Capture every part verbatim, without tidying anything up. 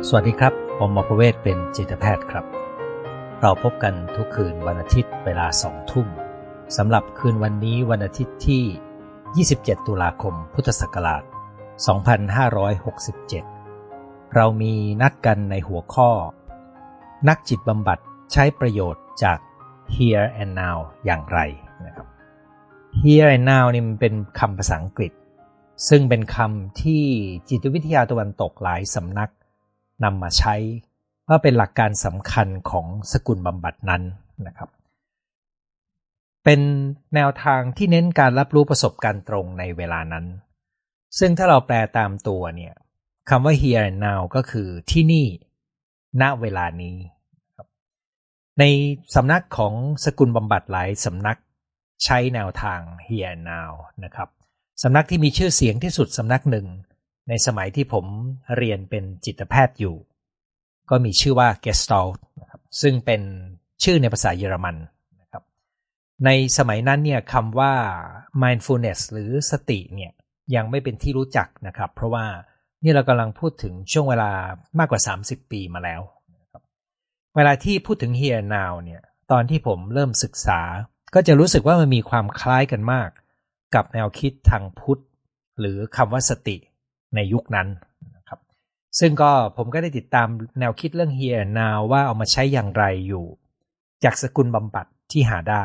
สวัสดีครับผมหมอประเวศเป็นจิตแพทย์ครับเราพบกันทุกคืนวันอาทิตย์เวลาสองทุ่มสำหรับคืนวันนี้วันอาทิตย์ที่ยี่สิบเจ็ดตุลาคมพุทธศักราชสองพันห้าร้อยหกสิบเจ็ดเรามีนัดกันในหัวข้อนักจิตบำบัดใช้ประโยชน์จาก here and now อย่างไรนะครับ here and now นี่มันเป็นคำภาษาอังกฤษซึ่งเป็นคำที่จิตวิทยาตะวันตกหลายสำนักนำมาใช้ว่าเป็นหลักการสำคัญของสกุลบำบัดนั้นนะครับเป็นแนวทางที่เน้นการรับรู้ประสบการณ์ตรงในเวลานั้นซึ่งถ้าเราแปลตามตัวเนี่ยคำว่า here and now ก็คือที่นี่ณเวลานี้ครับในสำนักของสกุลบำบัดหลายสำนักใช้แนวทาง here and now นะครับสำนักที่มีชื่อเสียงที่สุดสำนักหนึ่งในสมัยที่ผมเรียนเป็นจิตแพทย์อยู่ก็มีชื่อว่า Gestalt นะครับซึ่งเป็นชื่อในภาษาเยอรมันนะครับในสมัยนั้นเนี่ยคำว่า mindfulness หรือสติเนี่ยยังไม่เป็นที่รู้จักนะครับเพราะว่านี่เรากำลังพูดถึงช่วงเวลามากกว่าสามสิบปีมาแล้วนะครับเวลาที่พูดถึง here and now เนี่ยตอนที่ผมเริ่มศึกษาก็จะรู้สึกว่ามันมีความคล้ายกันมากกับแนวคิดทางพุทธหรือคำว่าสติในยุคนั้นนะครับซึ่งก็ผมก็ได้ติดตามแนวคิดเรื่อง here and now ว่าเอามาใช้อย่างไรอยู่จากสกุลบำบัดที่หาได้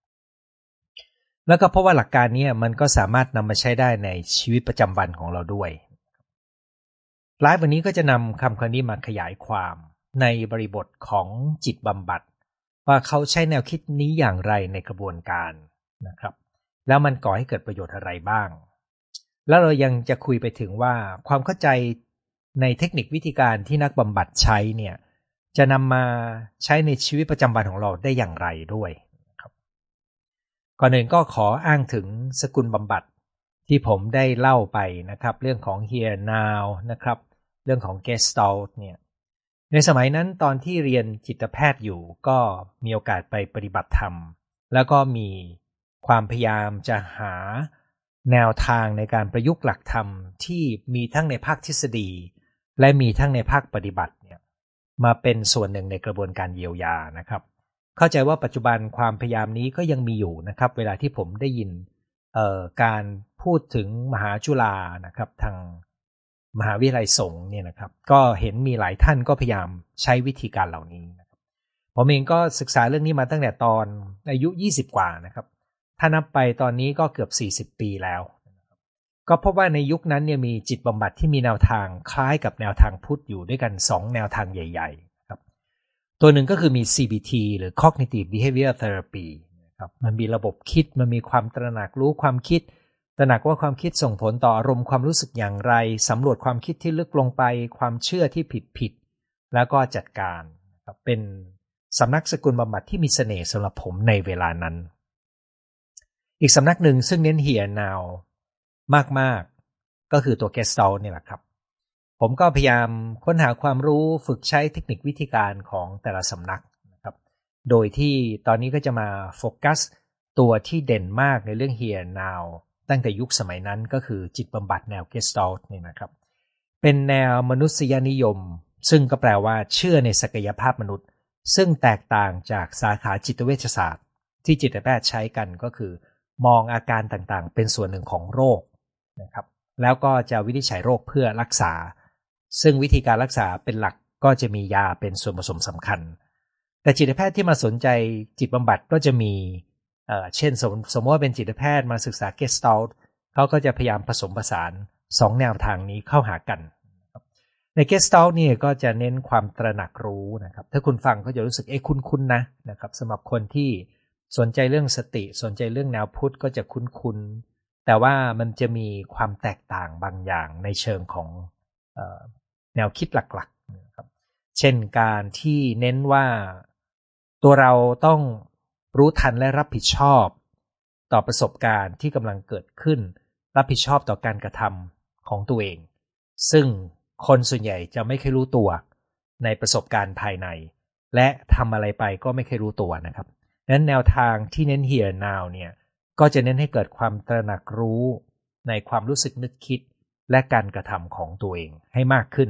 แล้วก็เพราะว่าหลักการนี้มันก็สามารถนำมาใช้ได้ในชีวิตประจำวันของเราด้วยไลฟ์วันนี้ก็จะนำคำคำนี้มาขยายความในบริบทของจิตบำบัดว่าเขาใช้แนวคิดนี้อย่างไรในกระบวนการนะครับแล้วมันก่อให้เกิดประโยชน์อะไรบ้างแล้วเรายังจะคุยไปถึงว่าความเข้าใจในเทคนิควิธีการที่นักบำบัดใช้เนี่ยจะนำมาใช้ในชีวิตประจำวันของเราได้อย่างไรด้วยครับก่อนอื่นก็ขออ้างถึงสกุลบำบัดที่ผมได้เล่าไปนะครับเรื่องของ here now นะครับเรื่องของ Gestalt เนี่ยในสมัยนั้นตอนที่เรียนจิตแพทย์อยู่ก็มีโอกาสไปปฏิบัติธรรมแล้วก็มีความพยายามจะหาแนวทางในการประยุกต์หลักธรรมที่มีทั้งในภาคทฤษฎีและมีทั้งในภาคปฏิบัติเนี่ยมาเป็นส่วนหนึ่งในกระบวนการเยียวยานะครับเข้าใจว่าปัจจุบันความพยายามนี้ก็ยังมีอยู่นะครับเวลาที่ผมได้ยินเอ่อการพูดถึงมหาจุฬานะครับทางมหาวิทยาลัยสงฆ์เนี่ยนะครับก็เห็นมีหลายท่านก็พยายามใช้วิธีการเหล่านี้นะครับผมเองก็ศึกษาเรื่องนี้มาตั้งแต่ตอนอายุยี่สิบกว่านะครับถ้านับไปตอนนี้ก็เกือบสี่สิบปีแล้วก็พบว่าในยุคนั้นเนี่ยมีจิตบำบัดที่มีแนวทางคล้ายกับแนวทางพุทธอยู่ด้วยกันสองแนวทางใหญ่ๆครับตัวหนึ่งก็คือมี ซี บี ที หรือ Cognitive Behavior Therapy นะครับมันมีระบบคิดมันมีความตระหนักรู้ความคิดตระหนักว่าความคิดส่งผลต่ออารมณ์ความรู้สึกอย่างไรสำรวจความคิดที่ลึกลงไปความเชื่อที่ผิดๆแล้วก็จัดการนะครับเป็นสำนักสกุลบำบัดที่มีเสน่ห์สำหรับผมในเวลานั้นอีกสำนักหนึ่งซึ่งเน้น here and now มากๆก็คือตัว Gestalt นี่แหละครับผมก็พยายามค้นหาความรู้ฝึกใช้เทคนิควิธีการของแต่ละสำนักนะครับโดยที่ตอนนี้ก็จะมาโฟกัสตัวที่เด่นมากในเรื่อง here and now ตั้งแต่ยุคสมัยนั้นก็คือจิตบำบัดแนว Gestalt นี่นะครับเป็นแนวมนุษยนิยมซึ่งก็แปลว่าเชื่อในศักยภาพมนุษย์ซึ่งแตกต่างจากสาขาจิตเวชศาสตร์ที่จิตแพทย์ใช้กันก็คือมองอาการต่างๆเป็นส่วนหนึ่งของโรคนะครับแล้วก็จะวินิจฉัยโรคเพื่อรักษาซึ่งวิธีการรักษาเป็นหลักก็จะมียาเป็นส่วนผสมสำคัญแต่จิตแพทย์ที่มาสนใจจิตบำบัดก็จะมีเอ่อเช่นสมสมมติว่าเป็นจิตแพทย์มาศึกษา Gestalt เขาก็จะพยายามผสมผสานสองแนวทางนี้เข้าหากันใน Gestalt นี่ก็จะเน้นความตระหนักรู้นะครับถ้าคุณฟังก็จะรู้สึกเอ๊ะคุ้นๆนะนะครับสำหรับคนที่สนใจเรื่องสติสนใจเรื่องแนวพุทธก็จะคุ้นๆแต่ว่ามันจะมีความแตกต่างบางอย่างในเชิงของเอ่อแนวคิดหลักๆนะครับเช่นการที่เน้นว่าตัวเราต้องรู้ทันและรับผิดชอบต่อประสบการณ์ที่กำลังเกิดขึ้นรับผิดชอบต่อการกระทำของตัวเองซึ่งคนส่วนใหญ่จะไม่เคยรู้ตัวในประสบการณ์ภายในและทำอะไรไปก็ไม่เคยรู้ตัวนะครับนั้นแนวทางที่เน้น here now เนี่ยก็จะเน้นให้เกิดความตระหนักรู้ในความรู้สึกนึกคิดและการกระทำของตัวเองให้มากขึ้น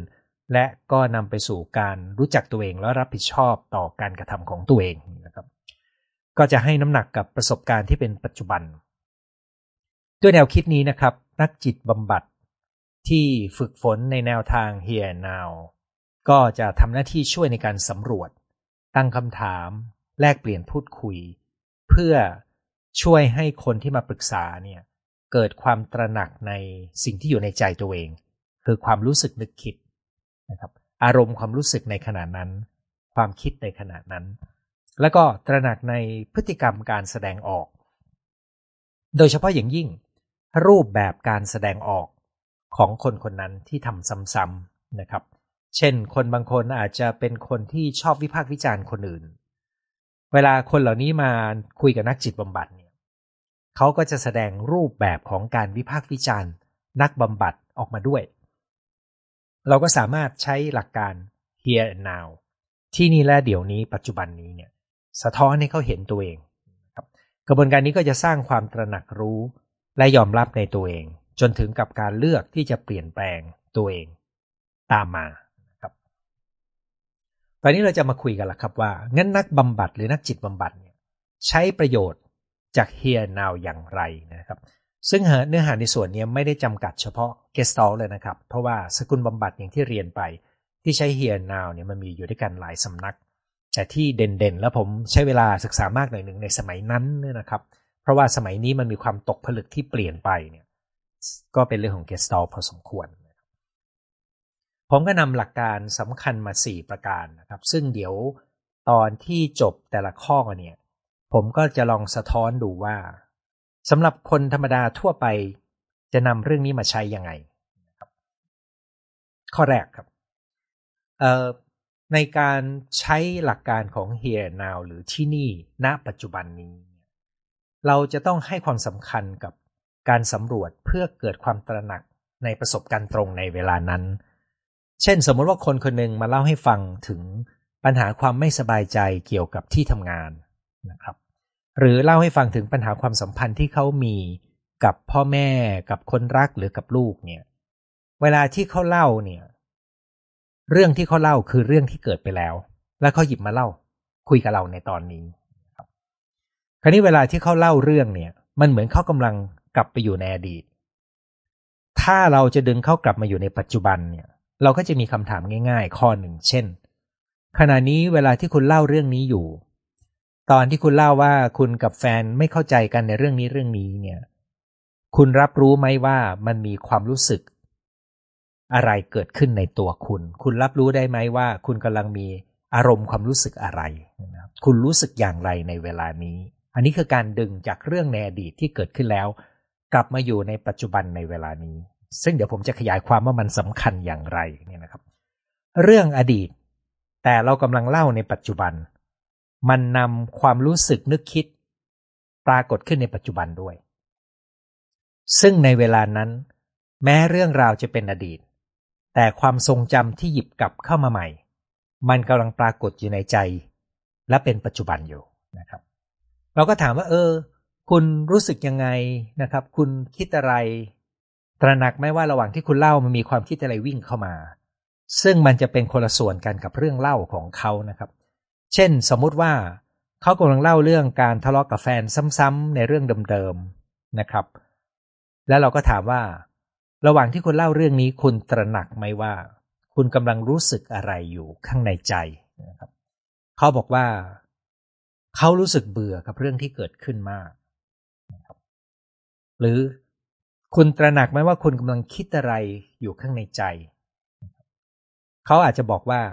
และก็นำไปสู่การรู้จักตัวเองและรับผิดชอบต่อการกระทำของตัวเองนะครับก็จะให้น้ำหนักกับประสบการณ์ที่เป็นปัจจุบันด้วยแนวคิดนี้นะครับนักจิตบำบัดที่ฝึกฝนในแนวทาง Here and Now ก็จะทำหน้าที่ช่วยในการสำรวจตั้งคำถามแลกเปลี่ยนพูดคุยเพื่อช่วยให้คนที่มาปรึกษาเนี่ยเกิดความตระหนักในสิ่งที่อยู่ในใจตัวเองคือความรู้สึกนึกคิดนะครับอารมณ์ความรู้สึกในขณะนั้นความคิดในขณะนั้นแล้วก็ตระหนักในพฤติกรรมการแสดงออกโดยเฉพาะอย่างยิ่งรูปแบบการแสดงออกของคนคนนั้นที่ทำซ้ำๆนะครับเช่นคนบางคนอาจจะเป็นคนที่ชอบวิพากษ์วิจารณ์คนอื่นเวลาคนเหล่านี้มาคุยกับนักจิตบำบัดเนี่ยเขาก็จะแสดงรูปแบบของการวิพากษ์วิจารณ์นักบำบัดออกมาด้วยเราก็สามารถใช้หลักการ Here and Now ที่นี่และเดี๋ยวนี้ปัจจุบันนี้เนี่ยสะท้อนให้เขาเห็นตัวเองครับกระบวนการนี้ก็จะสร้างความตระหนักรู้และยอมรับในตัวเองจนถึงกับการเลือกที่จะเปลี่ยนแปลงตัวเองตามมาครับตอนนี้เราจะมาคุยกันละครับว่างั้นนักบำบัดหรือนักจิตบำบัดเนี่ยใช้ประโยชน์จาก Here and Now อย่างไรนะครับซึ่งเนื้อหาในส่วนนี้ไม่ได้จำกัดเฉพาะ Gestalt เลยนะครับเพราะว่าสกุลบำบัดอย่างที่เรียนไปที่ใช้ Here and Now เนี่ยมันมีอยู่ด้วยกันหลายสำนักแต่ที่เด่นๆแล้วผมใช้เวลาศึกษามากหน่อยหนึ่งในสมัยนั้นเนี่ยนะครับเพราะว่าสมัยนี้มันมีความตกผลึกที่เปลี่ยนไปเนี่ยก็เป็นเรื่องของ Gestalt พอสมควรผมก็นำหลักการสำคัญมาสี่ประการนะครับซึ่งเดี๋ยวตอนที่จบแต่ละข้อเนี่ยผมก็จะลองสะท้อนดูว่าสำหรับคนธรรมดาทั่วไปจะนำเรื่องนี้มาใช้ยังไงนะครับข้อแรกครับเอ่อในการใช้หลักการของ Here Now หรือที่นี่ณปัจจุบันนี้เราจะต้องให้ความสำคัญกับการสำรวจเพื่อเกิดความตระหนักในประสบการณ์ตรงในเวลานั้นเช่นสมมติว่าคนคนหนึ่งมาเล่าให้ฟังถึงปัญหาความไม่สบายใจเกี่ยวกับที่ทำงานนะครับหรือเล่าให้ฟังถึงปัญหาความสัมพันธ์ที่เขามีกับพ่อแม่กับคนรักหรือกับลูกเนี่ยเวลาที่เขาเล่าเนี่ยเรื่องที่เขาเล่าคือเรื่องที่เกิดไปแล้วแล้วเขาหยิบมาเล่าคุยกับเราในตอนนี้ครับคราวนี้เวลาที่เขาเล่าเรื่องเนี่ยมันเหมือนเขากำลังกลับไปอยู่ในอดีตถ้าเราจะดึงเขากลับมาอยู่ในปัจจุบันเนี่ยเราก็จะมีคำถามง่ายๆข้อหนึ่งเช่นขณะนี้เวลาที่คุณเล่าเรื่องนี้อยู่ตอนที่คุณเล่าว่าคุณกับแฟนไม่เข้าใจกันในเรื่องนี้เรื่องนี้เนี่ยคุณรับรู้ไหมว่ามันมีความรู้สึกอะไรเกิดขึ้นในตัวคุณคุณรับรู้ได้ไหมว่าคุณกำลังมีอารมณ์ความรู้สึกอะไรนะครับคุณรู้สึกอย่างไรในเวลานี้อันนี้คือการดึงจากเรื่องในอดีตที่เกิดขึ้นแล้วกลับมาอยู่ในปัจจุบันในเวลานี้ซึ่งเดี๋ยวผมจะขยายความว่ามันสำคัญอย่างไรเนี่ยนะครับเรื่องอดีตแต่เรากำลังเล่าในปัจจุบันมันนำความรู้สึกนึกคิดปรากฏขึ้นในปัจจุบันด้วยซึ่งในเวลานั้นแม้เรื่องราวจะเป็นอดีตแต่ความทรงจำที่หยิบกลับเข้ามาใหม่มันกำลังปรากฏอยู่ในใจและเป็นปัจจุบันอยู่นะครับเราก็ถามว่าเออคุณรู้สึกยังไงนะครับคุณคิดอะไรตระหนักไหมว่าระหว่างที่คุณเล่ามันมีความคิดอะไรวิ่งเข้ามาซึ่งมันจะเป็นคนละส่วนกันกับเรื่องเล่าของเขานะครับเช่นสมมุติว่าเขากำลังเล่าเรื่องการทะเลาะกับแฟนซ้ำๆในเรื่องเดิมๆนะครับแล้วเราก็ถามว่าระหว่างที่คุณเล่าเรื่องนี้คุณตระหนักไหมว่าคุณกำลังรู้สึกอะไรอยู่ข้างในใจนะครับเขาบอกว่าเขารู้สึกเบื่อกับเรื่องที่เกิดขึ้นมากนะครับหรือคุณตระหนักไหมว่าคุณกำลังคิดอะไรอยู่ข้างในใจเขาอาจจะบอกว่า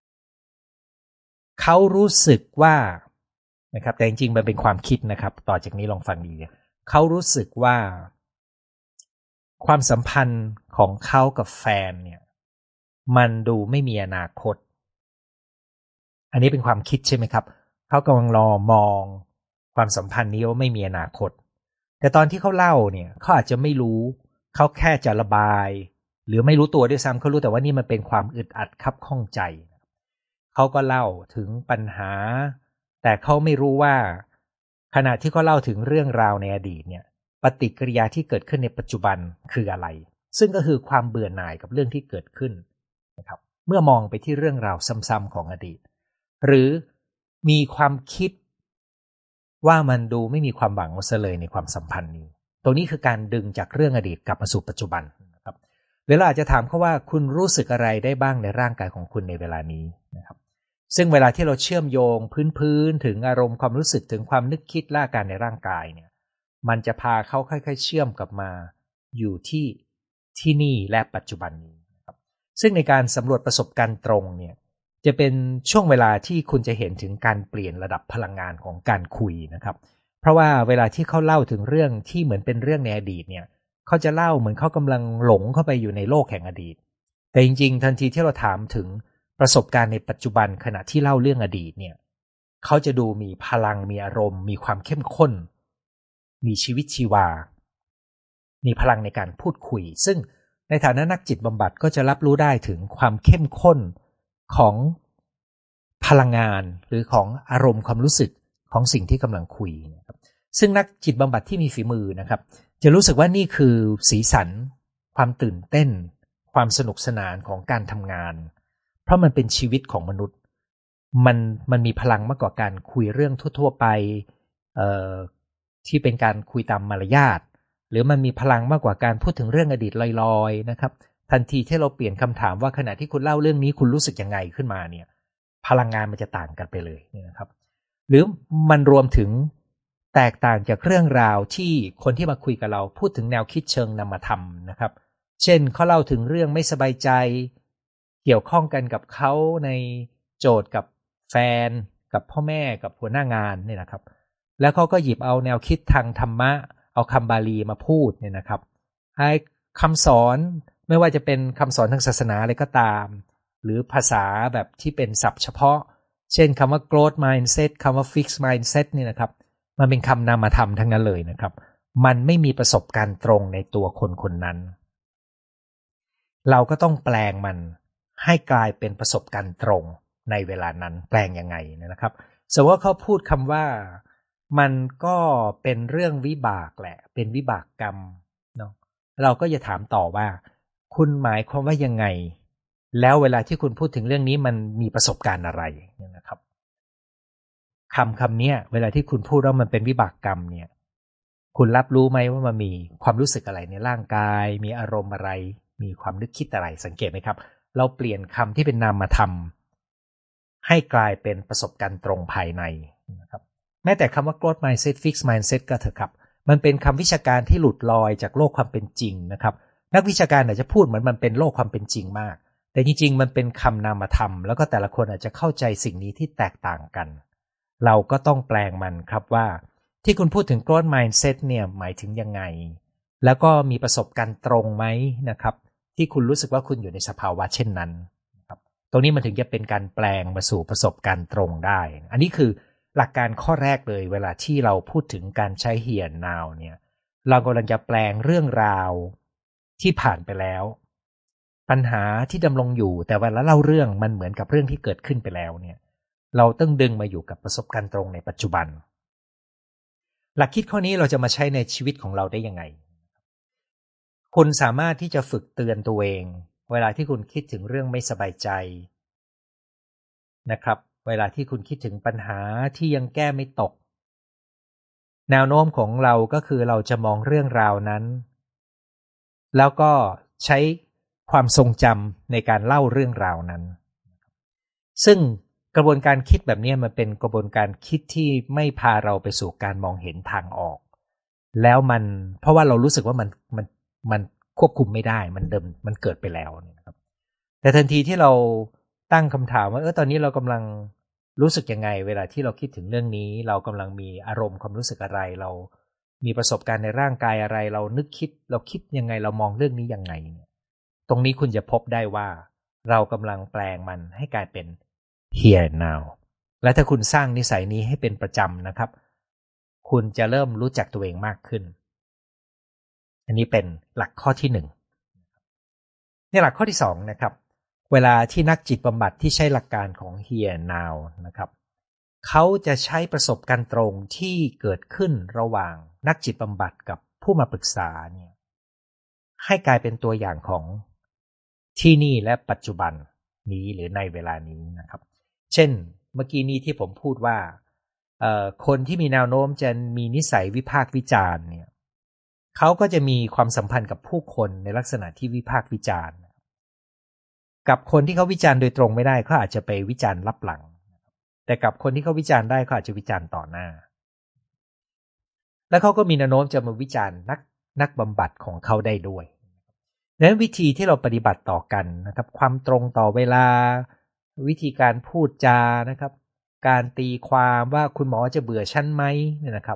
เขารู้สึกว่านะครับแต่จริงๆมันเป็นความคิดนะครับต่อจากนี้ลองฟังดีเขารู้สึกว่าความสัมพันธ์ของเขากับแฟนเนี่ยมันดูไม่มีอนาคตอันนี้เป็นความคิดใช่ไหมครับเขากำลังรอมองความสัมพันธ์นี้ว่าไม่มีอนาคตแต่ตอนที่เขาเล่าเนี่ยเขาอาจจะไม่รู้เขาแค่จะระบายหรือไม่รู้ตัวด้วยซ้ำเขารู้แต่ว่านี่มันเป็นความอึดอัดคับข้องใจเขาก็เล่าถึงปัญหาแต่เขาไม่รู้ว่าขณะที่เขาเล่าถึงเรื่องราวในอดีตเนี่ยปฏิกิริยาที่เกิดขึ้นในปัจจุบันคืออะไรซึ่งก็คือความเบื่อหน่ายกับเรื่องที่เกิดขึ้นนะครับเมื่อมองไปที่เรื่องราวซ้ำๆของอดีตหรือมีความคิดว่ามันดูไม่มีความหวังซะเลยในความสัมพันธ์นี้ตรงนี้คือการดึงจากเรื่องอดีตกลับมาสู่ปัจจุบันนะครับเวลาอาจจะถามเขาว่าคุณรู้สึกอะไรได้บ้างในร่างกายของคุณในเวลานี้นะครับซึ่งเวลาที่เราเชื่อมโยงพื้นๆถึงอารมณ์ความรู้สึกถึงความนึกคิดและอาการในร่างกายเนี่ยมันจะพาเขาค่อยๆเชื่อมกลับมาอยู่ที่ที่นี่และปัจจุบันนี้นะครับซึ่งในการสำรวจประสบการณ์ตรงเนี่ยจะเป็นช่วงเวลาที่คุณจะเห็นถึงการเปลี่ยนระดับพลังงานของการคุยนะครับเพราะว่าเวลาที่เขาเล่าถึงเรื่องที่เหมือนเป็นเรื่องในอดีตเนี่ยเขาจะเล่าเหมือนเขากำลังหลงเข้าไปอยู่ในโลกแห่งอดีตแต่จริงๆทันทีที่เราถามถึงประสบการณ์ในปัจจุบันขณะที่เล่าเรื่องอดีตเนี่ยเขาจะดูมีพลังมีอารมณ์มีความเข้มข้นมีชีวิตชีวามีพลังในการพูดคุยซึ่งในฐานะนักจิตบำบัดก็จะรับรู้ได้ถึงความเข้มข้นของพลังงานหรือของอารมณ์ความรู้สึกของสิ่งที่กำลังคุยนะครับซึ่งนักจิตบำบัดที่มีฝีมือนะครับจะรู้สึกว่านี่คือสีสันความตื่นเต้นความสนุกสนานของการทำงานเพราะมันเป็นชีวิตของมนุษย์มันมันมีพลังมากกว่าการคุยเรื่องทั่วๆไปเอ่อที่เป็นการคุยตามมารยาทหรือมันมีพลังมากกว่าการพูดถึงเรื่องอดีตลอยๆนะครับทันทีที่เราเปลี่ยนคำถามว่าขณะที่คุณเล่าเรื่องนี้คุณรู้สึกยังไงขึ้นมาเนี่ยพลังงานมันจะต่างกันไปเลยนะครับหรือมันรวมถึงแตกต่างจากเรื่องราวที่คนที่มาคุยกับเราพูดถึงแนวคิดเชิงนามธรรมนะครับเช่นเขาเล่าถึงเรื่องไม่สบายใจเกี่ยวข้องกันกับเขาในโจทย์กับแฟนกับพ่อแม่กับหัวหน้างานเนี่ยนะครับแล้วเขาก็หยิบเอาแนวคิดทางธรรมะเอาคำบาลีมาพูดเนี่ยนะครับให้คำสอนไม่ว่าจะเป็นคำสอนทางศาสนาอะไรก็ตามหรือภาษาแบบที่เป็นศัพท์เฉพาะเช่นคำว่า growth mindset คำว่า fixed mindset นี่นะครับมันเป็นคำนามธรรมทั้งนั้นเลยนะครับมันไม่มีประสบการณ์ตรงในตัวคนคนนั้นเราก็ต้องแปลงมันให้กลายเป็นประสบการณ์ตรงในเวลานั้นแปลงยังไงนะครับสมมติว่าเขาพูดคำว่ามันก็เป็นเรื่องวิบากแหละเป็นวิบากกรรมเนาะเราก็จะถามต่อว่าคุณหมายความว่ายังไงแล้วเวลาที่คุณพูดถึงเรื่องนี้มันมีประสบการณ์อะไรนะครับคำคำนี้เวลาที่คุณพูดว่ามันเป็นวิบากกรรมเนี่ยคุณรับรู้ไหมว่ามันมีความรู้สึกอะไรในร่างกายมีอารมณ์อะไรมีความนึกคิดอะไรสังเกตไหมครับเราเปลี่ยนคำที่เป็นนามธรรมให้กลายเป็นประสบการณ์ตรงภายในนะครับแม้แต่คำว่า growth mindset fixed mindset ก็เถอะครับมันเป็นคำวิชาการที่หลุดลอยจากโลกความเป็นจริงนะครับนักวิชาการอาจจะพูดเหมือนมันเป็นโลกความเป็นจริงมากแต่จริงๆมันเป็นคำนามธรรมแล้วก็แต่ละคนอาจจะเข้าใจสิ่งนี้ที่แตกต่างกันเราก็ต้องแปลงมันครับว่าที่คุณพูดถึง growth mindset เนี่ยหมายถึงยังไงแล้วก็มีประสบการณ์ตรงไหมนะครับที่คุณรู้สึกว่าคุณอยู่ในสภาวะเช่นนั้นนะครับตรงนี้มันถึงจะเป็นการแปลงมาสู่ประสบการณ์ตรงได้อันนี้คือหลักการข้อแรกเลยเวลาที่เราพูดถึงการใช้ here and now เนี่ยเรากำลังจะแปลงเรื่องราวที่ผ่านไปแล้วปัญหาที่ดำรงอยู่แต่เวลาเล่าเรื่องมันเหมือนกับเรื่องที่เกิดขึ้นไปแล้วเนี่ยเราต้องดึงมาอยู่กับประสบการณ์ตรงในปัจจุบันหลักคิดข้อนี้เราจะมาใช้ในชีวิตของเราได้ยังไงคุณสามารถที่จะฝึกเตือนตัวเองเวลาที่คุณคิดถึงเรื่องไม่สบายใจนะครับเวลาที่คุณคิดถึงปัญหาที่ยังแก้ไม่ตกแนวโน้มของเราก็คือเราจะมองเรื่องราวนั้นแล้วก็ใช้ความทรงจำในการเล่าเรื่องราวนั้นซึ่งกระบวนการคิดแบบนี้มันเป็นกระบวนการคิดที่ไม่พาเราไปสู่การมองเห็นทางออกแล้วมันเพราะว่าเรารู้สึกว่ามันมันมันควบคุมไม่ได้มันเดิมมันเกิดไปแล้วนะครับแต่ทันทีที่เราตั้งคำถามว่าเออตอนนี้เรากำลังรู้สึกยังไงเวลาที่เราคิดถึงเรื่องนี้เรากำลังมีอารมณ์ความรู้สึกอะไรเรามีประสบการณ์ในร่างกายอะไรเรานึกคิดเราคิดยังไงเรามองเรื่องนี้ยังไงเนี่ยตรงนี้คุณจะพบได้ว่าเรากำลังแปลงมันให้กลายเป็น here now และถ้าคุณสร้างนิสัยนี้ให้เป็นประจำนะครับคุณจะเริ่มรู้จักตัวเองมากขึ้นอันนี้เป็นหลักข้อที่หนึ่งในหลักข้อที่สองนะครับเวลาที่นักจิตบำบัดที่ใช้หลักการของ here now นะครับเขาจะใช้ประสบการณ์ตรงที่เกิดขึ้นระหว่างนักจิตบำบัดกับผู้มาปรึกษาเนี่ยให้กลายเป็นตัวอย่างของที่นี่และปัจจุบันนี้หรือในเวลานี้นะครับเช่นเมื่อกี้นี้ที่ผมพูดว่าคนที่มีแนวโน้มจะมีนิสัยวิพากษ์วิจารณ์เนี่ยเขาก็จะมีความสัมพันธ์กับผู้คนในลักษณะที่วิพากษ์วิจารณ์กับคนที่เขาวิจารณ์โดยตรงไม่ได้เขาอาจจะไปวิจารณ์ลับหลังแต่กับคนที่เขาวิจารณ์ได้เขาอาจจะวิจารณ์ต่อหน้าแล้วเขาก็มีแนวโน้มจะมาวิจารณ์นักนักบำบัดของเขาได้ด้วยดังนั้นวิธีที่เราปฏิบัติต่อกันนะครับความตรงต่อเวลาวิธีการพูดจานะครับการตีความว่าคุณหมอจะเบื่อฉันไหมเนี่ยนะครับ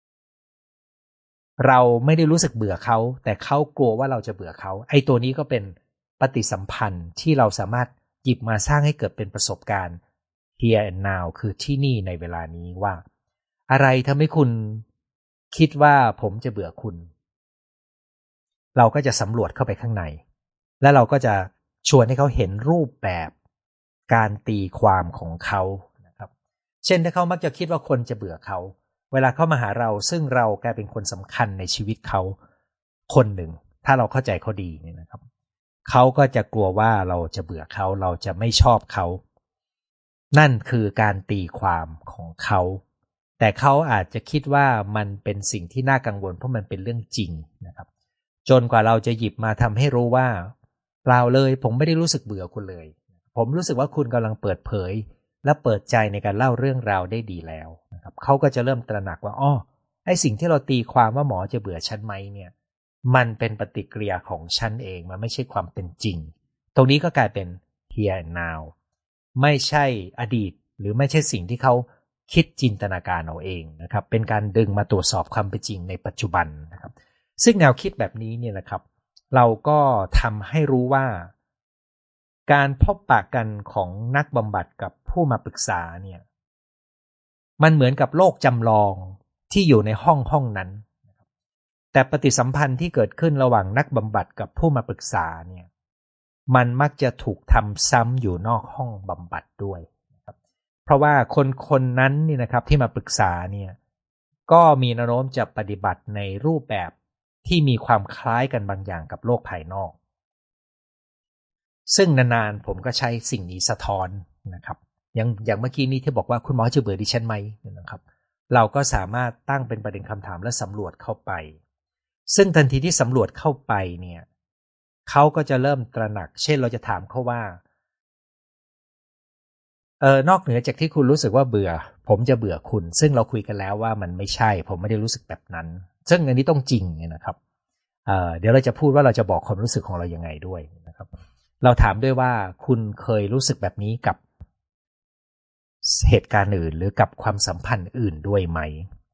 เราไม่ได้รู้สึกเบื่อเขาแต่เขากลัวว่าเราจะเบื่อเขาไอ้ตัวนี้ก็เป็นปฏิสัมพันธ์ที่เราสามารถหยิบมาสร้างให้เกิดเป็นประสบการณ์ here and now คือที่นี่ในเวลานี้ว่าอะไรทำให้คุณคิดว่าผมจะเบื่อคุณเราก็จะสำรวจเข้าไปข้างในและเราก็จะชวนให้เขาเห็นรูปแบบการตีความของเขานะครับเช่นถ้าเขามักจะคิดว่าคนจะเบื่อเขาเวลาเข้ามาหาเราซึ่งเรากลายเป็นคนสำคัญในชีวิตเขาคนหนึ่งถ้าเราเข้าใจเขาดีเนี่ยนะครับเขาก็จะกลัวว่าเราจะเบื่อเขาเราจะไม่ชอบเขานั่นคือการตีความของเขาแต่เขาอาจจะคิดว่ามันเป็นสิ่งที่น่ากังวลเพราะมันเป็นเรื่องจริงนะครับจนกว่าเราจะหยิบมาทำให้รู้ว่าเปล่าเลยผมไม่ได้รู้สึกเบื่อคุณเลยผมรู้สึกว่าคุณกำลังเปิดเผยและเปิดใจในการเล่าเรื่องราวได้ดีแล้วนะครับเขาก็จะเริ่มตระหนักว่าอ้อไอ้สิ่งที่เราตีความว่าหมอจะเบื่อฉันไหมเนี่ยมันเป็นปฏิกิริยาของฉันเองมันไม่ใช่ความเป็นจริงตรงนี้ก็กลายเป็น here and now ไม่ใช่อดีตหรือไม่ใช่สิ่งที่เขาคิดจินตนาการเอาเองนะครับเป็นการดึงมาตรวจสอบความเป็นจริงในปัจจุบันนะครับซึ่งแนวคิดแบบนี้เนี่ยนะครับเราก็ทำให้รู้ว่าการพบปะกันของนักบำบัดกับผู้มาปรึกษาเนี่ยมันเหมือนกับโลกจำลองที่อยู่ในห้องห้องนั้นแต่ปฏิสัมพันธ์ที่เกิดขึ้นระหว่างนักบำบัดกับผู้มาปรึกษาเนี่ยมันมักจะถูกทำซ้ำอยู่นอกห้องบำบัดด้วยนะครับเพราะว่าคนคนนั้นนี่นะครับที่มาปรึกษาเนี่ยก็มีแนวโน้มจะปฏิบัติในรูปแบบที่มีความคล้ายกันบางอย่างกับโลกภายนอกซึ่งนานๆผมก็ใช้สิ่งนี้สะท้อนนะครับอย่างอย่างเมื่อกี้นี้ที่บอกว่าคุณหมอจะเบื่อดิฉันไหมนะครับเราก็สามารถตั้งเป็นประเด็นคำถามและสำรวจเข้าไปซึ่งทันทีที่สำรวจเข้าไปเนี่ยเขาก็จะเริ่มตระหนักเช่นเราจะถามเขาว่าเออนอกเหนือจากที่คุณรู้สึกว่าเบื่อผมจะเบื่อคุณซึ่งเราคุยกันแล้วว่ามันไม่ใช่ผมไม่ได้รู้สึกแบบนั้นซึ่งอันนี้ต้องจริงนะครับเอ่อเดี๋ยวเราจะพูดว่าเราจะบอกความรู้สึกของเรายังไงด้วยนะครับเราถามด้วยว่าคุณเคยรู้สึกแบบนี้กับเหตุการณ์อื่นหรือกับความสัมพันธ์อื่นด้วยไหม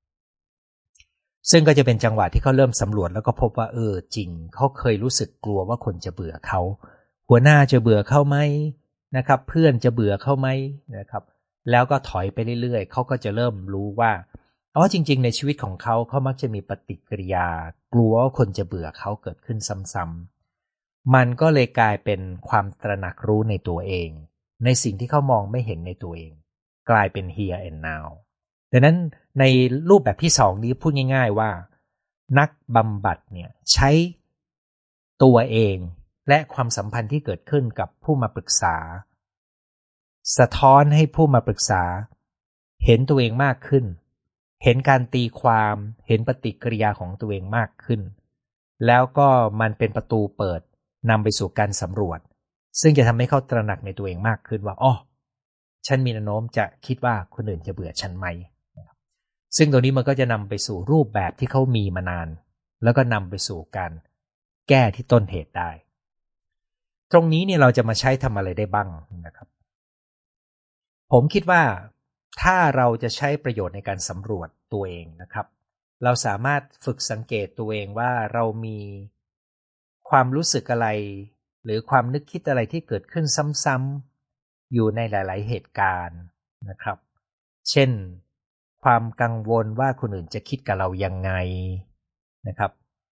ซึ่งก็จะเป็นจังหวะที่เขาเริ่มสำรวจแล้วก็พบว่าเออจริงเขาเคยรู้สึกกลัวว่าคนจะเบื่อเขาหัวหน้าจะเบื่อเขาไหมนะครับเพื่อนจะเบื่อเขาไหมนะครับแล้วก็ถอยไปเรื่อยๆเขาก็จะเริ่มรู้ว่าอ๋อจริงๆในชีวิตของเขาเขามักจะมีปฏิกิริยากลัวว่าคนจะเบื่อเขาเกิดขึ้นซ้ำๆมันก็เลยกลายเป็นความตระหนักรู้ในตัวเองในสิ่งที่เขามองไม่เห็นในตัวเองกลายเป็น here and now ดังนั้นในรูปแบบที่สองนี้พูดง่ายๆว่านักบำบัดเนี่ยใช้ตัวเองและความสัมพันธ์ที่เกิดขึ้นกับผู้มาปรึกษาสะท้อนให้ผู้มาปรึกษาเห็นตัวเองมากขึ้นเห็นการตีความเห็นปฏิกิริยาของตัวเองมากขึ้นแล้วก็มันเป็นประตูเปิดนำไปสู่การสำรวจซึ่งจะทำให้เขาตระหนักในตัวเองมากขึ้นว่าอ๋อฉันมีแนวโน้มจะคิดว่าคนอื่นจะเบื่อฉันไหมซึ่งตัวนี้มันก็จะนำไปสู่รูปแบบที่เขามีมานานแล้วก็นำไปสู่การแก้ที่ต้นเหตุได้ตรงนี้เนี่ยเราจะมาใช้ทำอะไรได้บ้างนะครับผมคิดว่าถ้าเราจะใช้ประโยชน์ในการสำรวจตัวเองนะครับเราสามารถฝึกสังเกตตัวเองว่าเรามีความรู้สึกอะไรหรือความนึกคิดอะไรที่เกิดขึ้นซ้ำๆอยู่ในหลายๆเหตุการณ์นะครับเช่นความกังวลว่าคนอื่นจะคิดกับเรายังไงนะครับ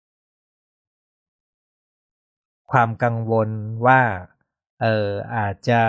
ความกังวลว่าเอออาจจะ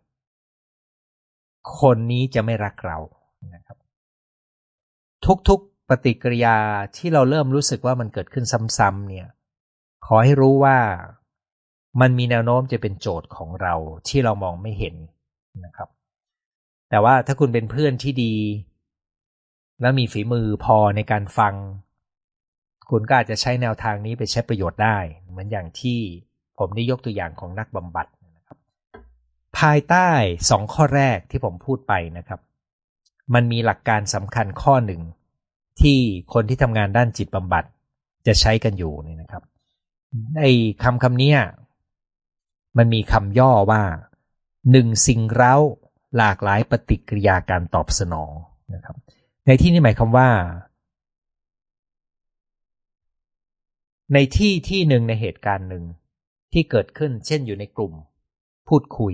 คนนี้จะไม่รักเรานะครับทุกๆปฏิกิริยาที่เราเริ่มรู้สึกว่ามันเกิดขึ้นซ้ำๆเนี่ยขอให้รู้ว่ามันมีแนวโน้มจะเป็นโจทย์ของเราที่เรามองไม่เห็นนะครับแต่ว่าถ้าคุณเป็นเพื่อนที่ดีและมีฝีมือพอในการฟังคุณก็อาจจะใช้แนวทางนี้ไปใช้ประโยชน์ได้เหมือนอย่างที่ผมได้ยกตัวอย่างของนักบำบัดนะครับภายใต้สองข้อแรกที่ผมพูดไปนะครับมันมีหลักการสำคัญข้อหนึ่งที่คนที่ทำงานด้านจิตบำบัดจะใช้กันอยู่นี่นะครับไอ้คำคำนี้มันมีคำย่อว่าหนึ่งสิ่งเร้าหลากหลายปฏิกิริยาการตอบสนองนะครับในที่นี้หมายความว่าในที่ที่หนึ่งในเหตุการณ์หนึ่งที่เกิดขึ้นเช่นอยู่ในกลุ่มพูดคุย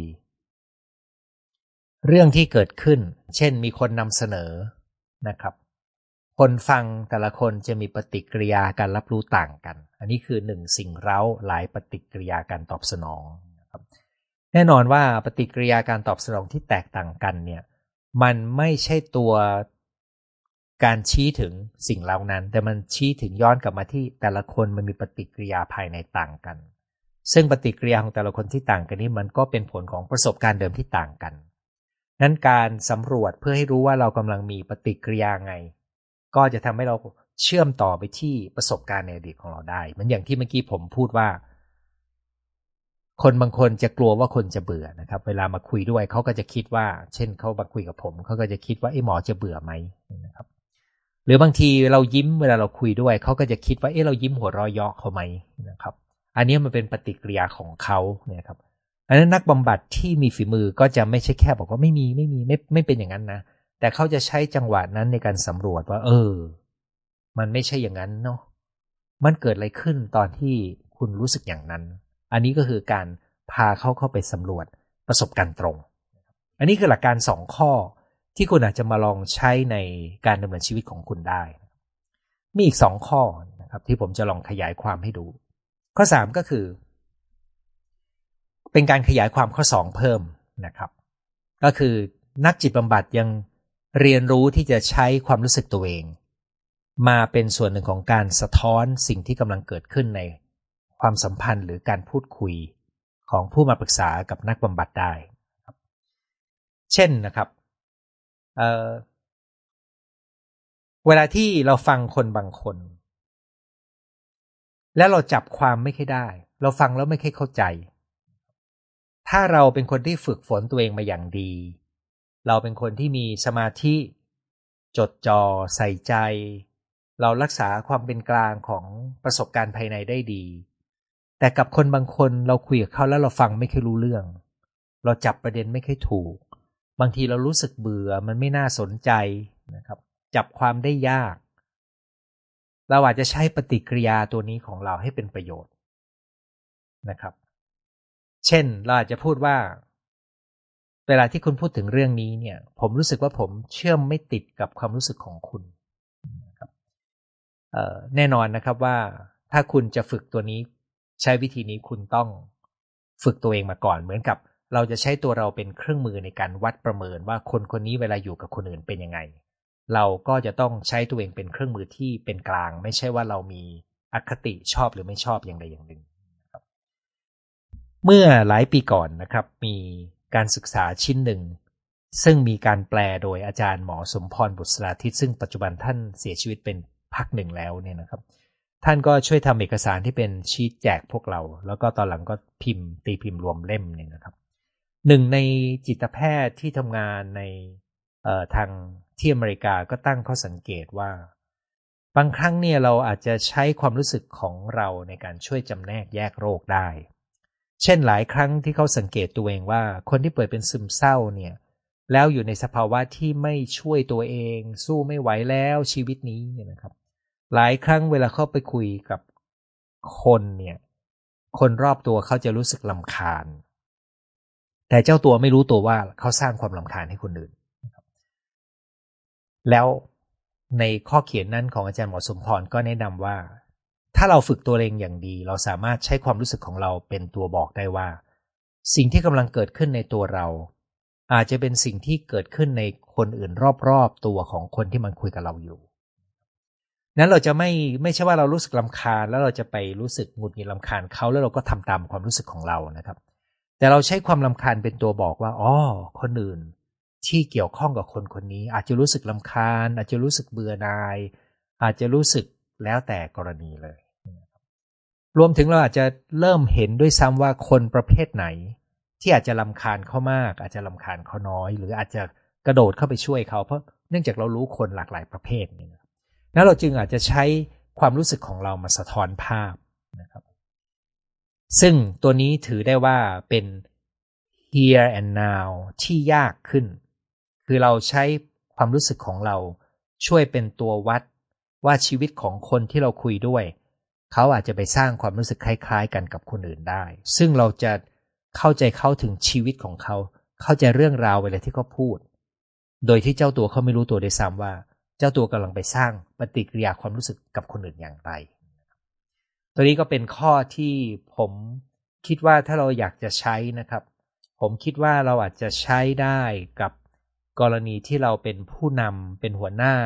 เรื่องที่เกิดขึ้นเช่นมีคนนำเสนอนะครับคนฟังแต่ละคนจะมีปฏิกิริยาการรับรู้ต่างกันอันนี้คือหนึ่งสิ่งเร้าหลายปฏิกิริยาการตอบสนองนะครับแน่นอนว่าปฏิกิริยาการตอบสนองที่แตกต่างกันเนี่ยมันไม่ใช่ตัวการชี้ถึงสิ่งเหล่านั้นแต่มันชี้ถึงย้อนกลับมาที่แต่ละคนมันมีปฏิกิริยาภายในต่างกันซึ่งปฏิกิริยาของแต่ละคนที่ต่างกันนี้มันก็เป็นผลของประสบการณ์เดิมที่ต่างกันนั้นการสำรวจเพื่อให้รู้ว่าเรากำลังมีปฏิกิริยาไงก็จะทำให้เราเชื่อมต่อไปที่ประสบการณ์ในอดีตของเราได้เหมือนอย่างที่เมื่อกี้ผมพูดว่าคนบางคนจะกลัวว่าคนจะเบื่อนะครับเวลามาคุยด้วยเขาก็จะคิดว่าเช่นเขามาคุยกับผมเขาก็จะคิดว่าไอ้หมอจะเบื่อไหมนะครับหรือบางทีเรายิ้มเวลาเราคุยด้วยเขาก็จะคิดว่าเอ๊ะเรายิ้มหัวเราะเยาะเขาไหมนะครับอันนี้มันเป็นปฏิกิริยาของเขาเนี่ยครับอันนั้นนักบำบัดที่มีฝีมือก็จะไม่ใช่แค่บอกว่าไม่มีไม่มีไม่ไม่เป็นอย่างนั้นนะแต่เขาจะใช้จังหวะนั้นในการสำรวจว่าเออมันไม่ใช่อย่างนั้นเนาะมันเกิดอะไรขึ้นตอนที่คุณรู้สึกอย่างนั้นอันนี้ก็คือการพาเขาเข้าไปสำรวจประสบการณ์ตรงอันนี้คือหลักการสองข้อที่คุณอาจจะมาลองใช้ในการดำเนินชีวิตของคุณได้มีอีกสองข้อนะครับที่ผมจะลองขยายความให้ดูข้อสามก็คือเป็นการขยายความข้อสองเพิ่มนะครับก็คือนักจิตบำบัดยังเรียนรู้ที่จะใช้ความรู้สึกตัวเองมาเป็นส่วนหนึ่งของการสะท้อนสิ่งที่กำลังเกิดขึ้นในความสัมพันธ์หรือการพูดคุยของผู้มาปรึกษากับนักบำบัดได้เช่นนะครับเอ่อเวลาที่เราฟังคนบางคนแล้วเราจับความไม่ค่อยได้เราฟังแล้วไม่ค่อยเข้าใจถ้าเราเป็นคนที่ฝึกฝนตัวเองมาอย่างดีเราเป็นคนที่มีสมาธิจดจ่อใส่ใจเรารักษาความเป็นกลางของประสบการณ์ภายในได้ดีแต่กับคนบางคนเราคุยกับเขาแล้วเราฟังไม่ค่อยรู้เรื่องเราจับประเด็นไม่ค่อยถูกบางทีเรารู้สึกเบื่อมันไม่น่าสนใจนะครับจับความได้ยากเราอาจจะใช้ปฏิกิริยาตัวนี้ของเราให้เป็นประโยชน์นะครับเช่นเราอาจจะพูดว่าเวลาที่คุณพูดถึงเรื่องนี้เนี่ยผมรู้สึกว่าผมเชื่อมไม่ติดกับความรู้สึกของคุณนะครับเอ่อแน่นอนนะครับว่าถ้าคุณจะฝึกตัวนี้ใช้วิธีนี้คุณต้องฝึกตัวเองมาก่อนเหมือนกับเราจะใช้ตัวเราเป็นเครื่องมือในการวัดประเมินว่าคนคนนี้เวลาอยู่กับคนอื่นเป็นยังไงเราก็จะต้องใช้ตัวเองเป็นเครื่องมือที่เป็นกลางไม่ใช่ว่าเรามีอคติชอบหรือไม่ชอบอย่างใดอย่างหนึ่งนะครับเมื่อหลายปีก่อนนะครับมีการศึกษาชิ้นหนึ่งซึ่งมีการแปลโดยอาจารย์หมอสมพรบุษราทิตซึ่งปัจจุบันท่านเสียชีวิตเป็นพักหนึ่งแล้วเนี่ยนะครับท่านก็ช่วยทำเอกสารที่เป็นชีทแจกพวกเราแล้วก็ตอนหลังก็พิมพ์ตีพิมพ์รวมเล่มเนี่ยนะครับหนึ่งในจิตแพทย์ที่ทำงานในเอ่อทางที่อเมริกาก็ตั้งข้อสังเกตว่าบางครั้งเนี่ยเราอาจจะใช้ความรู้สึกของเราในการช่วยจำแนกแยกโรคได้เช่นหลายครั้งที่เขาสังเกตตัวเองว่าคนที่ป่วยเป็นซึมเศร้าเนี่ยแล้วอยู่ในสภาวะที่ไม่ช่วยตัวเองสู้ไม่ไหวแล้วชีวิตนี้เนี่ยนะครับหลายครั้งเวลาเข้าไปคุยกับคนเนี่ยคนรอบตัวเขาจะรู้สึกรำคาญแต่เจ้าตัวไม่รู้ตัวว่าเขาสร้างความรำคาญให้คนอื่นแล้วในข้อเขียนนั้นของอาจารย์หมอสมพรก็แนะนำว่าถ้าเราฝึกตัวเองอย่างดีเราสามารถใช้ความรู้สึกของเราเป็นตัวบอกได้ว่าสิ่งที่กำลังเกิดขึ้นในตัวเราอาจจะเป็นสิ่งที่เกิดขึ้นในคนอื่นรอบๆตัวของคนที่มันคุยกับเราอยู่นั้นเราจะไม่ไม่ใช่ว่าเรารู้สึกรำคาญแล้วเราจะไปรู้สึกหงุดหงิดรำคาญเขาแล้วเราก็ทำตามความรู้สึกของเรานะครับแต่เราใช้ความรำคาญเป็นตัวบอกว่าอ๋อคนอื่นที่เกี่ยวข้องกับคนคนนี้อาจจะรู้สึกรำคาญอาจจะรู้สึกเบื่อหน่ายอาจจะรู้สึกแล้วแต่กรณีเลยรวมถึงเราอาจจะเริ่มเห็นด้วยซ้ำว่าคนประเภทไหนที่อาจจะรำคาญเขามากอาจจะรำคาญเขาน้อยหรืออาจจะกระโดดเข้าไปช่วยเขาเพราะเนื่องจากเรารู้คนหลากหลายประเภทนี่นะแล้วเราจึงอาจจะใช้ความรู้สึกของเรามาสะท้อนภาพนะครับซึ่งตัวนี้ถือได้ว่าเป็น here and now ที่ยากขึ้นคือเราใช้ความรู้สึกของเราช่วยเป็นตัววัดว่าชีวิตของคนที่เราคุยด้วยเขาอาจจะไปสร้างความรู้สึกคล้ายๆกันกับคนอื่นได้ซึ่งเราจะเข้าใจเข้าถึงชีวิตของเขาเข้าใจเรื่องราวเวลาที่เขาพูดโดยที่เจ้าตัวเขาไม่รู้ตัวด้วยซ้ำว่าเจ้าตัวกำลังไปสร้างปฏิกิริยาความรู้สึกกับคนอื่นอย่างไรตัวนี้ก็เป็นข้อที่ผมคิดว่าถ้าเราอยากจะใช้นะครับผมคิดว่าเราอาจจะใช้ได้กับกรณีที่เราเป็นผู้นำเป็นหัวหน้า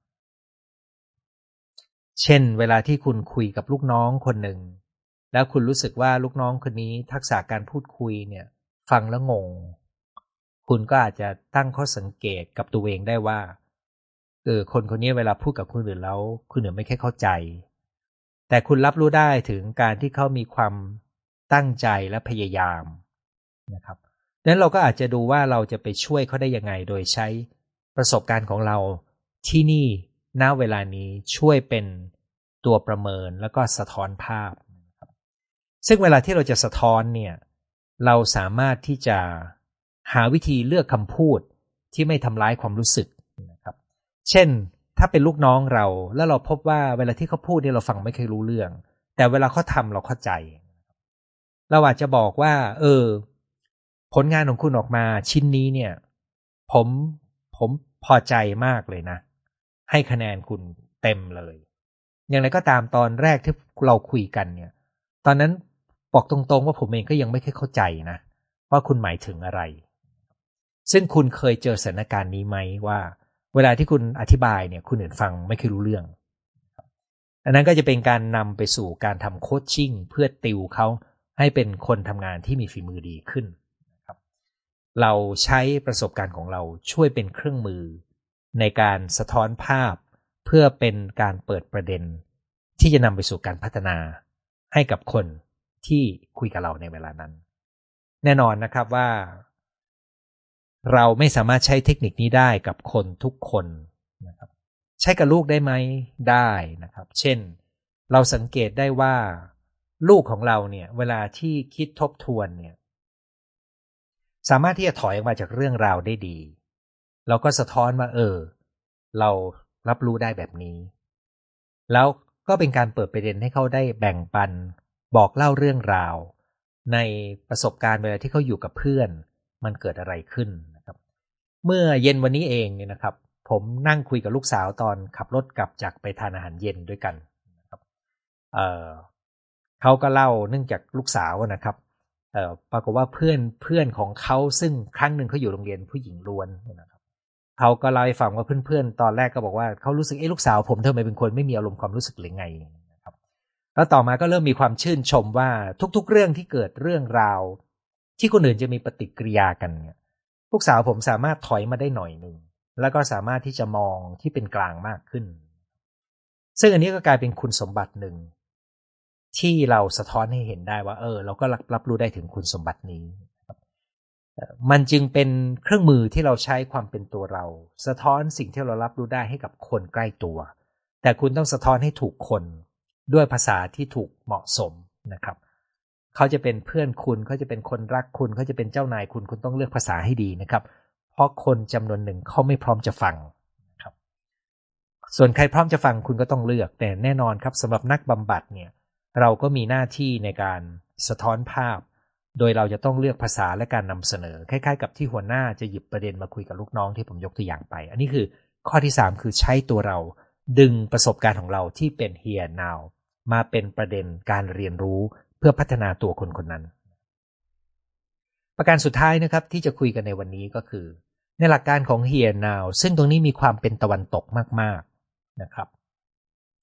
เช่นเวลาที่คุณคุยกับลูกน้องคนหนึ่งแล้วคุณรู้สึกว่าลูกน้องคนนี้ทักษะการพูดคุยเนี่ยฟังแล้วงงคุณก็อาจจะตั้งข้อสังเกตกับตัวเองได้ว่าเออคนคนนี้เวลาพูดกับคนอื่นแล้วคุณอื่นไม่แค่เข้าใจแต่คุณรับรู้ได้ถึงการที่เขามีความตั้งใจและพยายามนะครับดังนั้นเราก็อาจจะดูว่าเราจะไปช่วยเขาได้ยังไงโดยใช้ประสบการณ์ของเราที่นี่ณเวลานี้ช่วยเป็นตัวประเมินแล้วก็สะท้อนภาพนะครับซึ่งเวลาที่เราจะสะท้อนเนี่ยเราสามารถที่จะหาวิธีเลือกคำพูดที่ไม่ทำร้ายความรู้สึกนะครับเช่นถ้าเป็นลูกน้องเราแล้วเราพบว่าเวลาที่เขาพูดเนี่ยเราฟังไม่เคยรู้เรื่องแต่เวลาเขาทำเราเข้าใจเราอาจจะบอกว่าเออผลงานของคุณออกมาชิ้นนี้เนี่ยผมผมพอใจมากเลยนะให้คะแนนคุณเต็มเลยอย่างไรก็ตามตอนแรกที่เราคุยกันเนี่ยตอนนั้นบอกตรงๆว่าผมเองก็ยังไม่เคยเข้าใจนะว่าคุณหมายถึงอะไรซึ่งคุณเคยเจอสถานการณ์นี้ไหมว่าเวลาที่คุณอธิบายเนี่ยคุณอื่นฟังไม่เคยรู้เรื่องอันนั้นก็จะเป็นการนำไปสู่การทำโคชชิ่งเพื่อติวเขาให้เป็นคนทำงานที่มีฝีมือดีขึ้นนะครับเราใช้ประสบการณ์ของเราช่วยเป็นเครื่องมือในการสะท้อนภาพเพื่อเป็นการเปิดประเด็นที่จะนำไปสู่การพัฒนาให้กับคนที่คุยกับเราในเวลานั้นแน่นอนนะครับว่าเราไม่สามารถใช้เทคนิคนี้ได้กับคนทุกคนนะครับใช้กับลูกได้ไหมได้นะครับเช่นเราสังเกตได้ว่าลูกของเราเนี่ยเวลาที่คิดทบทวนเนี่ยสามารถที่จะถอยออกมาจากเรื่องราวได้ดีเราก็สะท้อนว่าเออเรารับรู้ได้แบบนี้แล้วก็เป็นการเปิดประเด็นให้เขาได้แบ่งปันบอกเล่าเรื่องราวในประสบการณ์เวลาที่เขาอยู่กับเพื่อนมันเกิดอะไรขึ้นนะครับเมื่อเย็นวันนี้เองเนี่ยนะครับผมนั่งคุยกับลูกสาวตอนขับรถกลับจากไปทานอาหารเย็นด้วยกันนะครับเอ่อเขาก็เล่าเนื่องจากลูกสาวนะครับเอ่อปรากฏว่าเพื่อนเพื่อนของเขาซึ่งครั้งหนึ่งเขาอยู่โรงเรียนผู้หญิงล้วนนะครับเขาก็เล่าให้ฟังว่าเพื่อนๆตอนแรกก็บอกว่าเขารู้สึกเอ๊ะลูกสาวผมทำไมเป็นคนไม่มีอารมณ์ความรู้สึกหรือไงนะครับแล้วต่อมาก็เริ่มมีความชื่นชมว่าทุกๆเรื่องที่เกิดเรื่องราวที่คนอื่นจะมีปฏิกิริยากันเนี่ยลูกสาวผมสามารถถอยมาได้หน่อยนึงแล้วก็สามารถที่จะมองที่เป็นกลางมากขึ้นซึ่งอันนี้ก็กลายเป็นคุณสมบัติหนึ่งที่เราสะท้อนให้เห็นได้ว่าเออเราก็รับรับรู้ได้ถึงคุณสมบัตินี้มันจึงเป็นเครื่องมือที่เราใช้ความเป็นตัวเราสะท้อนสิ่งที่เรารับรู้ได้ให้กับคนใกล้ตัวแต่คุณต้องสะท้อนให้ถูกคนด้วยภาษาที่ถูกเหมาะสมนะครับเขาจะเป็นเพื่อนคุณเขาจะเป็นคนรักคุณเขาจะเป็นเจ้านายคุณคุณต้องเลือกภาษาให้ดีนะครับเพราะคนจำนวนหนึ่งเขาไม่พร้อมจะฟังครับส่วนใครพร้อมจะฟังคุณก็ต้องเลือกแต่แน่นอนครับสำหรับนักบำบัดเนี่ยเราก็มีหน้าที่ในการสะท้อนภาพโดยเราจะต้องเลือกภาษาและการนำเสนอคล้ายๆกับที่หัวหน้าจะหยิบประเด็นมาคุยกับลูกน้องที่ผมยกตัวอย่างไปอันนี้คือข้อที่สามคือใช้ตัวเราดึงประสบการณ์ของเราที่เป็น here now มาเป็นประเด็นการเรียนรู้เพื่อพัฒนาตัวคนคนนั้นประการสุดท้ายนะครับที่จะคุยกันในวันนี้ก็คือในหลักการของ here now ซึ่งตรงนี้มีความเป็นตะวันตกมากๆนะครับ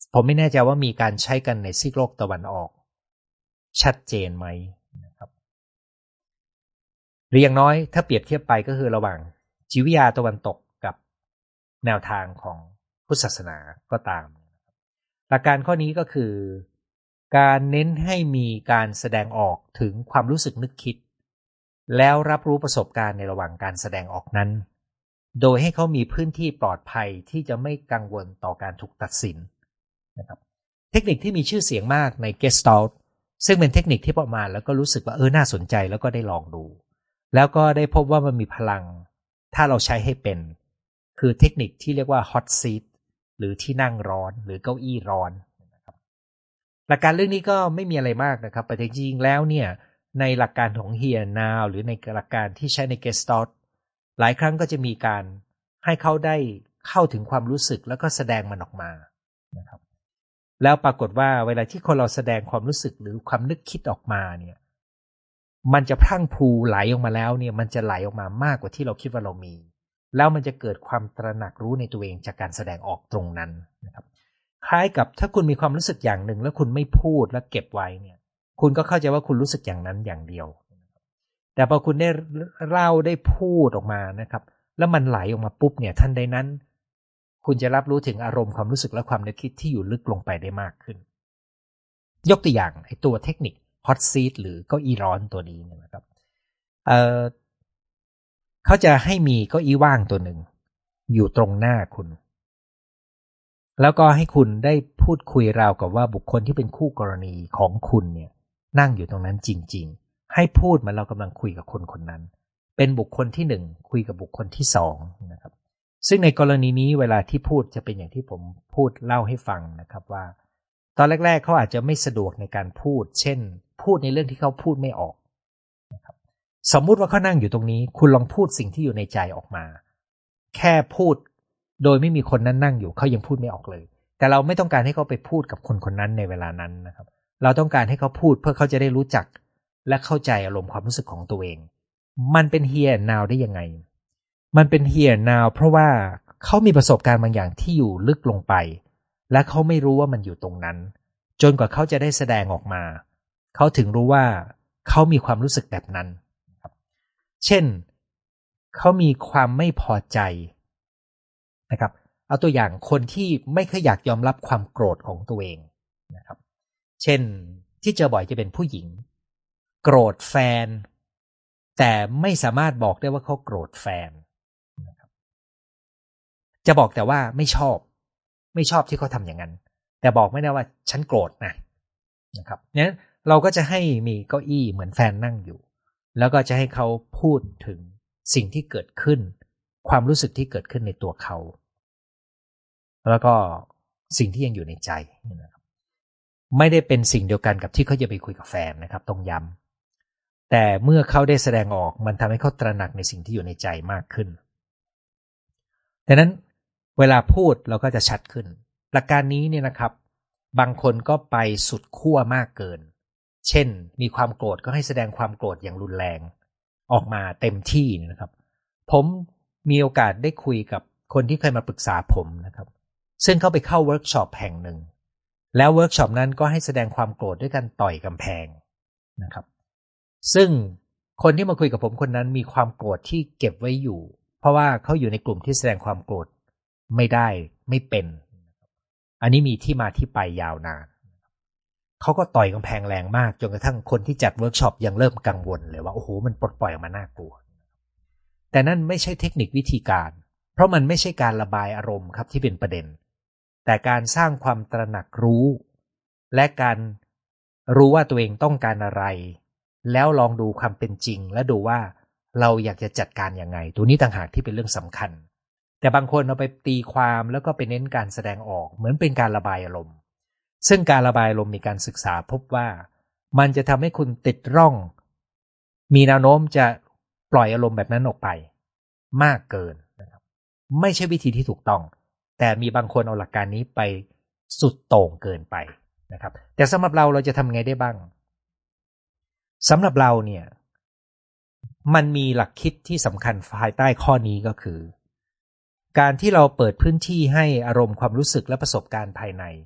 ผมไม่แน่ใจว่ามีการใช้กันในซีกโลกตะวันออกชัดเจนไหมนะครับหรืออย่างน้อยถ้าเปรียบเทียบไปก็คือระหว่างจิตวิทยาตะวันตกกับแนวทางของพุทธศาสนาก็ตามหลักการข้อนี้ก็คือการเน้นให้มีการแสดงออกถึงความรู้สึกนึกคิดแล้วรับรู้ประสบการณ์ในระหว่างการแสดงออกนั้นโดยให้เขามีพื้นที่ปลอดภัยที่จะไม่กังวลต่อการถูกตัดสินนะครับเทคนิคที่มีชื่อเสียงมากใน Gestalt ซึ่งเป็นเทคนิคที่ประมาณแล้วก็รู้สึกว่าเออน่าสนใจแล้วก็ได้ลองดูแล้วก็ได้พบว่ามันมีพลังถ้าเราใช้ให้เป็นคือเทคนิคที่เรียกว่า hot seat หรือที่นั่งร้อนหรือเก้าอี้ร้อนนะครับหลักการเรื่องนี้ก็ไม่มีอะไรมากนะครับแต่จริงๆแล้วเนี่ยในหลักการของ Here and Now หรือในหลักการที่ใช้ใน Gestalt หลายครั้งก็จะมีการให้เขาได้เข้าถึงความรู้สึกแล้วก็แสดงมันออกมานะครับแล้วปรากฏว่าเวลาที่คนเราแสดงความรู้สึกหรือความนึกคิดออกมาเนี่ยมันจะพรั่งพรูไหลออกมาแล้วเนี่ยมันจะไหลออกมามากกว่าที่เราคิดว่าเรามีแล้วมันจะเกิดความตระหนักรู้ในตัวเองจากการแสดงออกตรงนั้นนะครับคล้ายกับถ้าคุณมีความรู้สึกอย่างหนึ่งแล้วคุณไม่พูดและเก็บไว้เนี่ยคุณก็เข้าใจว่าคุณรู้สึกอย่างนั้นอย่างเดียวแต่พอคุณได้เล่าได้พูดออกมานะครับแล้วมันไหลออกมาปุ๊บเนี่ยทันใดนั้นคุณจะรับรู้ถึงอารมณ์ความรู้สึกและความนึกคิดที่อยู่ลึกลงไปได้มากขึ้นยกตัวอย่างไอ้ตัวเทคนิค hot seat หรือเก้าอี้ร้อนตัวนี้นะครับเอ่อเขาจะให้มีเก้าอี้ว่างตัวหนึ่งอยู่ตรงหน้าคุณแล้วก็ให้คุณได้พูดคุยราวกับว่าบุคคลที่เป็นคู่กรณีของคุณเนี่ยนั่งอยู่ตรงนั้นจริงๆให้พูดเหมือนเรากำลังคุยกับคนคนนั้นเป็นบุคคลที่หนึ่งคุยกับบุคคลที่สองนะครับซึ่งในกรณีนี้เวลาที่พูดจะเป็นอย่างที่ผมพูดเล่าให้ฟังนะครับว่าตอนแรกๆเขาอาจจะไม่สะดวกในการพูดเช่นพูดในเรื่องที่เขาพูดไม่ออกนะครับสมมุติว่าเขานั่งอยู่ตรงนี้คุณลองพูดสิ่งที่อยู่ในใจออกมาแค่พูดโดยไม่มีคนนั้นนั่งอยู่เขายังพูดไม่ออกเลยแต่เราไม่ต้องการให้เขาไปพูดกับคนคนนั้นในเวลานั้นนะครับเราต้องการให้เขาพูดเพื่อเขาจะได้รู้จักและเข้าใจอารมณ์ความรู้สึกของตัวเองมันเป็น here and now ได้ยังไงมันเป็น here and now เพราะว่าเขามีประสบการณ์บางอย่างที่อยู่ลึกลงไปและเขาไม่รู้ว่ามันอยู่ตรงนั้นจนกว่าเขาจะได้แสดงออกมาเขาถึงรู้ว่าเขามีความรู้สึกแบบนั้นเช่นเขามีความไม่พอใจนะครับเอาตัวอย่างคนที่ไม่เคยอยากยอมรับความโกรธของตัวเองนะครับเช่นที่เจอบ่อยจะเป็นผู้หญิงโกรธแฟนแต่ไม่สามารถบอกได้ว่าเขาโกรธแฟนนะครับจะบอกแต่ว่าไม่ชอบไม่ชอบที่เขาทำอย่างนั้นแต่บอกไม่ได้ว่าฉันโกรธนะนะครับงั้นเราก็จะให้มีเก้าอี้เหมือนแฟนนั่งอยู่แล้วก็จะให้เขาพูดถึงสิ่งที่เกิดขึ้นความรู้สึกที่เกิดขึ้นในตัวเขาแล้วก็สิ่งที่ยังอยู่ในใจนะครับไม่ได้เป็นสิ่งเดียวกันกับที่เขาจะไปคุยกับแฟนนะครับต้องย้ำแต่เมื่อเขาได้แสดงออกมันทำให้เขาตระหนักในสิ่งที่อยู่ในใจมากขึ้นดังนั้นเวลาพูดเราก็จะชัดขึ้นหลักการนี้เนี่ยนะครับบางคนก็ไปสุดขั้วมากเกินเช่นมีความโกรธก็ให้แสดงความโกรธอย่างรุนแรงออกมาเต็มที่นะครับผมมีโอกาสได้คุยกับคนที่เคยมาปรึกษาผมนะครับซึ่งเขาไปเข้าเวิร์กช็อปแห่งหนึ่งแล้วเวิร์กช็อปนั้นก็ให้แสดงความโกรธด้วยการต่อยกำแพงนะครับซึ่งคนที่มาคุยกับผมคนนั้นมีความโกรธที่เก็บไว้อยู่เพราะว่าเขาอยู่ในกลุ่มที่แสดงความโกรธไม่ได้ไม่เป็นอันนี้มีที่มาที่ไปยาวนานเขาก็ต่อยกำแพงแรงมากจนกระทั่งคนที่จัดเวิร์กช็อปยังเริ่มกังวลเลยว่าโอ้โหมันปลดปล่อยออกมาน่ากลัวแต่นั่นไม่ใช่เทคนิควิธีการเพราะมันไม่ใช่การระบายอารมณ์ครับที่เป็นประเด็นแต่การสร้างความตระหนักรู้และการรู้ว่าตัวเองต้องการอะไรแล้วลองดูความเป็นจริงและดูว่าเราอยากจะจัดการยังไงตัวนี้ต่างหากที่เป็นเรื่องสำคัญแต่บางคนเอาไปตีความแล้วก็ไปเน้นการแสดงออกเหมือนเป็นการระบายอารมณ์ซึ่งการระบายอารมณ์มีการศึกษาพบว่ามันจะทำให้คุณติดร่องมีแนวโน้มจะปล่อยอารมณ์แบบนั้นออกไปมากเกินนะครับไม่ใช่วิธีที่ถูกต้องแต่มีบางคนเอาหลักการนี้ไปสุดโต่งเกินไปนะครับแต่สำหรับเราเราจะทำไงได้บ้างสำหรับเราเนี่ยมันมีหลักคิดที่สำคัญภายใต้ข้อนี้ก็คือการที่เราเปิดพื้นที่ให้อารมณ์ความรู้สึกและประสบการณ์ภายใน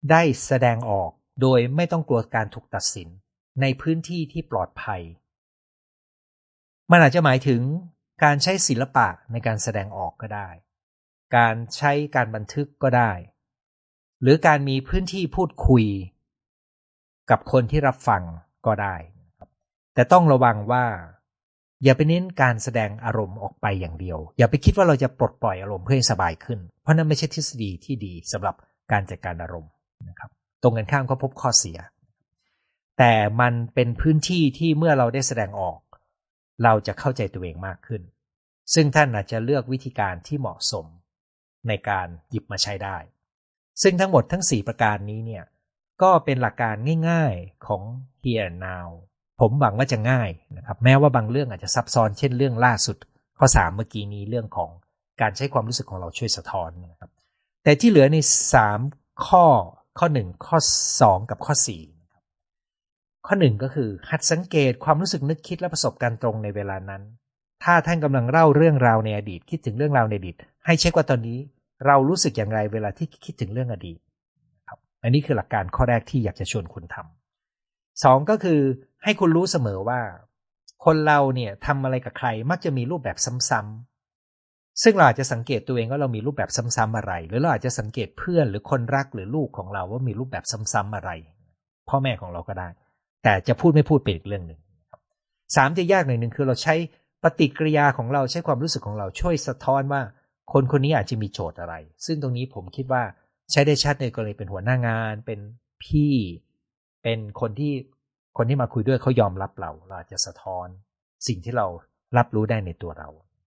ได้แสดงออกโดยไม่ต้องกลัวการถูกตัดสินในพื้นที่ที่ปลอดภัยมันอาจจะหมายถึงการใช้ศิลปะในการแสดงออกก็ได้การใช้การบันทึกก็ได้หรือการมีพื้นที่พูดคุยกับคนที่รับฟังก็ได้แต่ต้องระวังว่าอย่าไปเน้นการแสดงอารมณ์ออกไปอย่างเดียวอย่าไปคิดว่าเราจะปลดปล่อยอารมณ์เพื่อให้สบายขึ้นเพราะนั่นไม่ใช่ทฤษฎีที่ดีสำหรับการจัดการอารมณ์นะครับตรงกันข้ามก็พบข้อเสียแต่มันเป็นพื้นที่ที่เมื่อเราได้แสดงออกเราจะเข้าใจตัวเองมากขึ้นซึ่งท่านอาจจะเลือกวิธีการที่เหมาะสมในการหยิบมาใช้ได้ซึ่งทั้งหมดทั้งสี่ประการนี้เนี่ยก็เป็นหลักการง่ายๆของ Here and Now ผมหวังว่าจะง่ายนะครับแม้ว่าบางเรื่องอาจจะซับซ้อนเช่นเรื่องล่าสุดข้อสามเมื่อกี้นี้เรื่องของการใช้ความรู้สึกของเราช่วยสะท้อนนะครับแต่ที่เหลือในสามข้อข้อหนึ่งข้อสองกับข้อสี่ข้อหนึ่งก็คือหัดสังเกตความรู้สึกนึกคิดและประสบการณ์ตรงในเวลานั้นถ้าท่านกำลังเล่าเรื่องราวในอดีตคิดถึงเรื่องราวในอดีตให้เช็คว่าตอนนี้เรารู้สึกอย่างไรเวลาที่คิดถึงเรื่องอดีตครับอันนี้คือหลักการข้อแรกที่อยากจะชวนคุณทำสองก็คือให้คุณรู้เสมอว่าคนเราเนี่ยทำอะไรกับใครมักจะมีรูปแบบซ้ำๆซึ่งเราอาจจะสังเกตตัวเองว่าเรามีรูปแบบซ้ำๆอะไรหรือเราอาจจะสังเกตเพื่อนหรือคนรักหรือลูกของเราว่ามีรูปแบบซ้ำๆอะไรพ่อแม่ของเราก็ได้แต่จะพูดไม่พูดเป็นอีกเรื่องหนึ่งสามจะยากหน่อยหนึ่งคือเราใช้ปฏิกิริยาของเราใช้ความรู้สึกของเราช่วยสะท้อนว่าคนคนนี้อาจจะมีโจทย์อะไรซึ่งตรงนี้ผมคิดว่าใช้ได้ชัดในกรณีเป็นหัวหน้างานเป็นพี่เป็นคนที่คนที่มาคุยด้วยเขายอมรับเราเราอาจจะสะท้อนสิ่งที่เรารับรู้ได้ในตัวเรา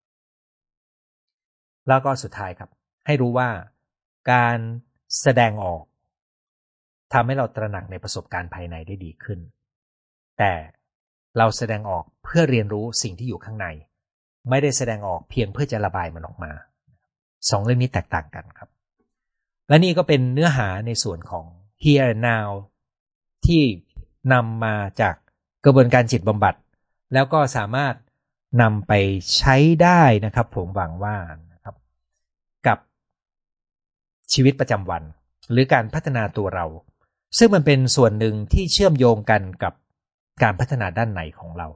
แล้วก็สุดท้ายครับให้รู้ว่าการแสดงออกทำให้เราตระหนักในประสบการณ์ภายในได้ดีขึ้นแต่เราแสดงออกเพื่อเรียนรู้สิ่งที่อยู่ข้างในไม่ได้แสดงออกเพียงเพื่อจะระบายมันออกมาสองเรื่องนี้แตกต่างกันครับและนี่ก็เป็นเนื้อหาในส่วนของ Here and Now ที่นำมาจากกระบวนการจิตบำบัดแล้วก็สามารถนำไปใช้ได้นะครับผมหวังว่านะครับกับชีวิตประจำวันหรือการพัฒนาตัวเราซึ่งมันเป็นส่วนหนึ่งที่เชื่อมโยงกันกับการพัฒนาด้านในของเรา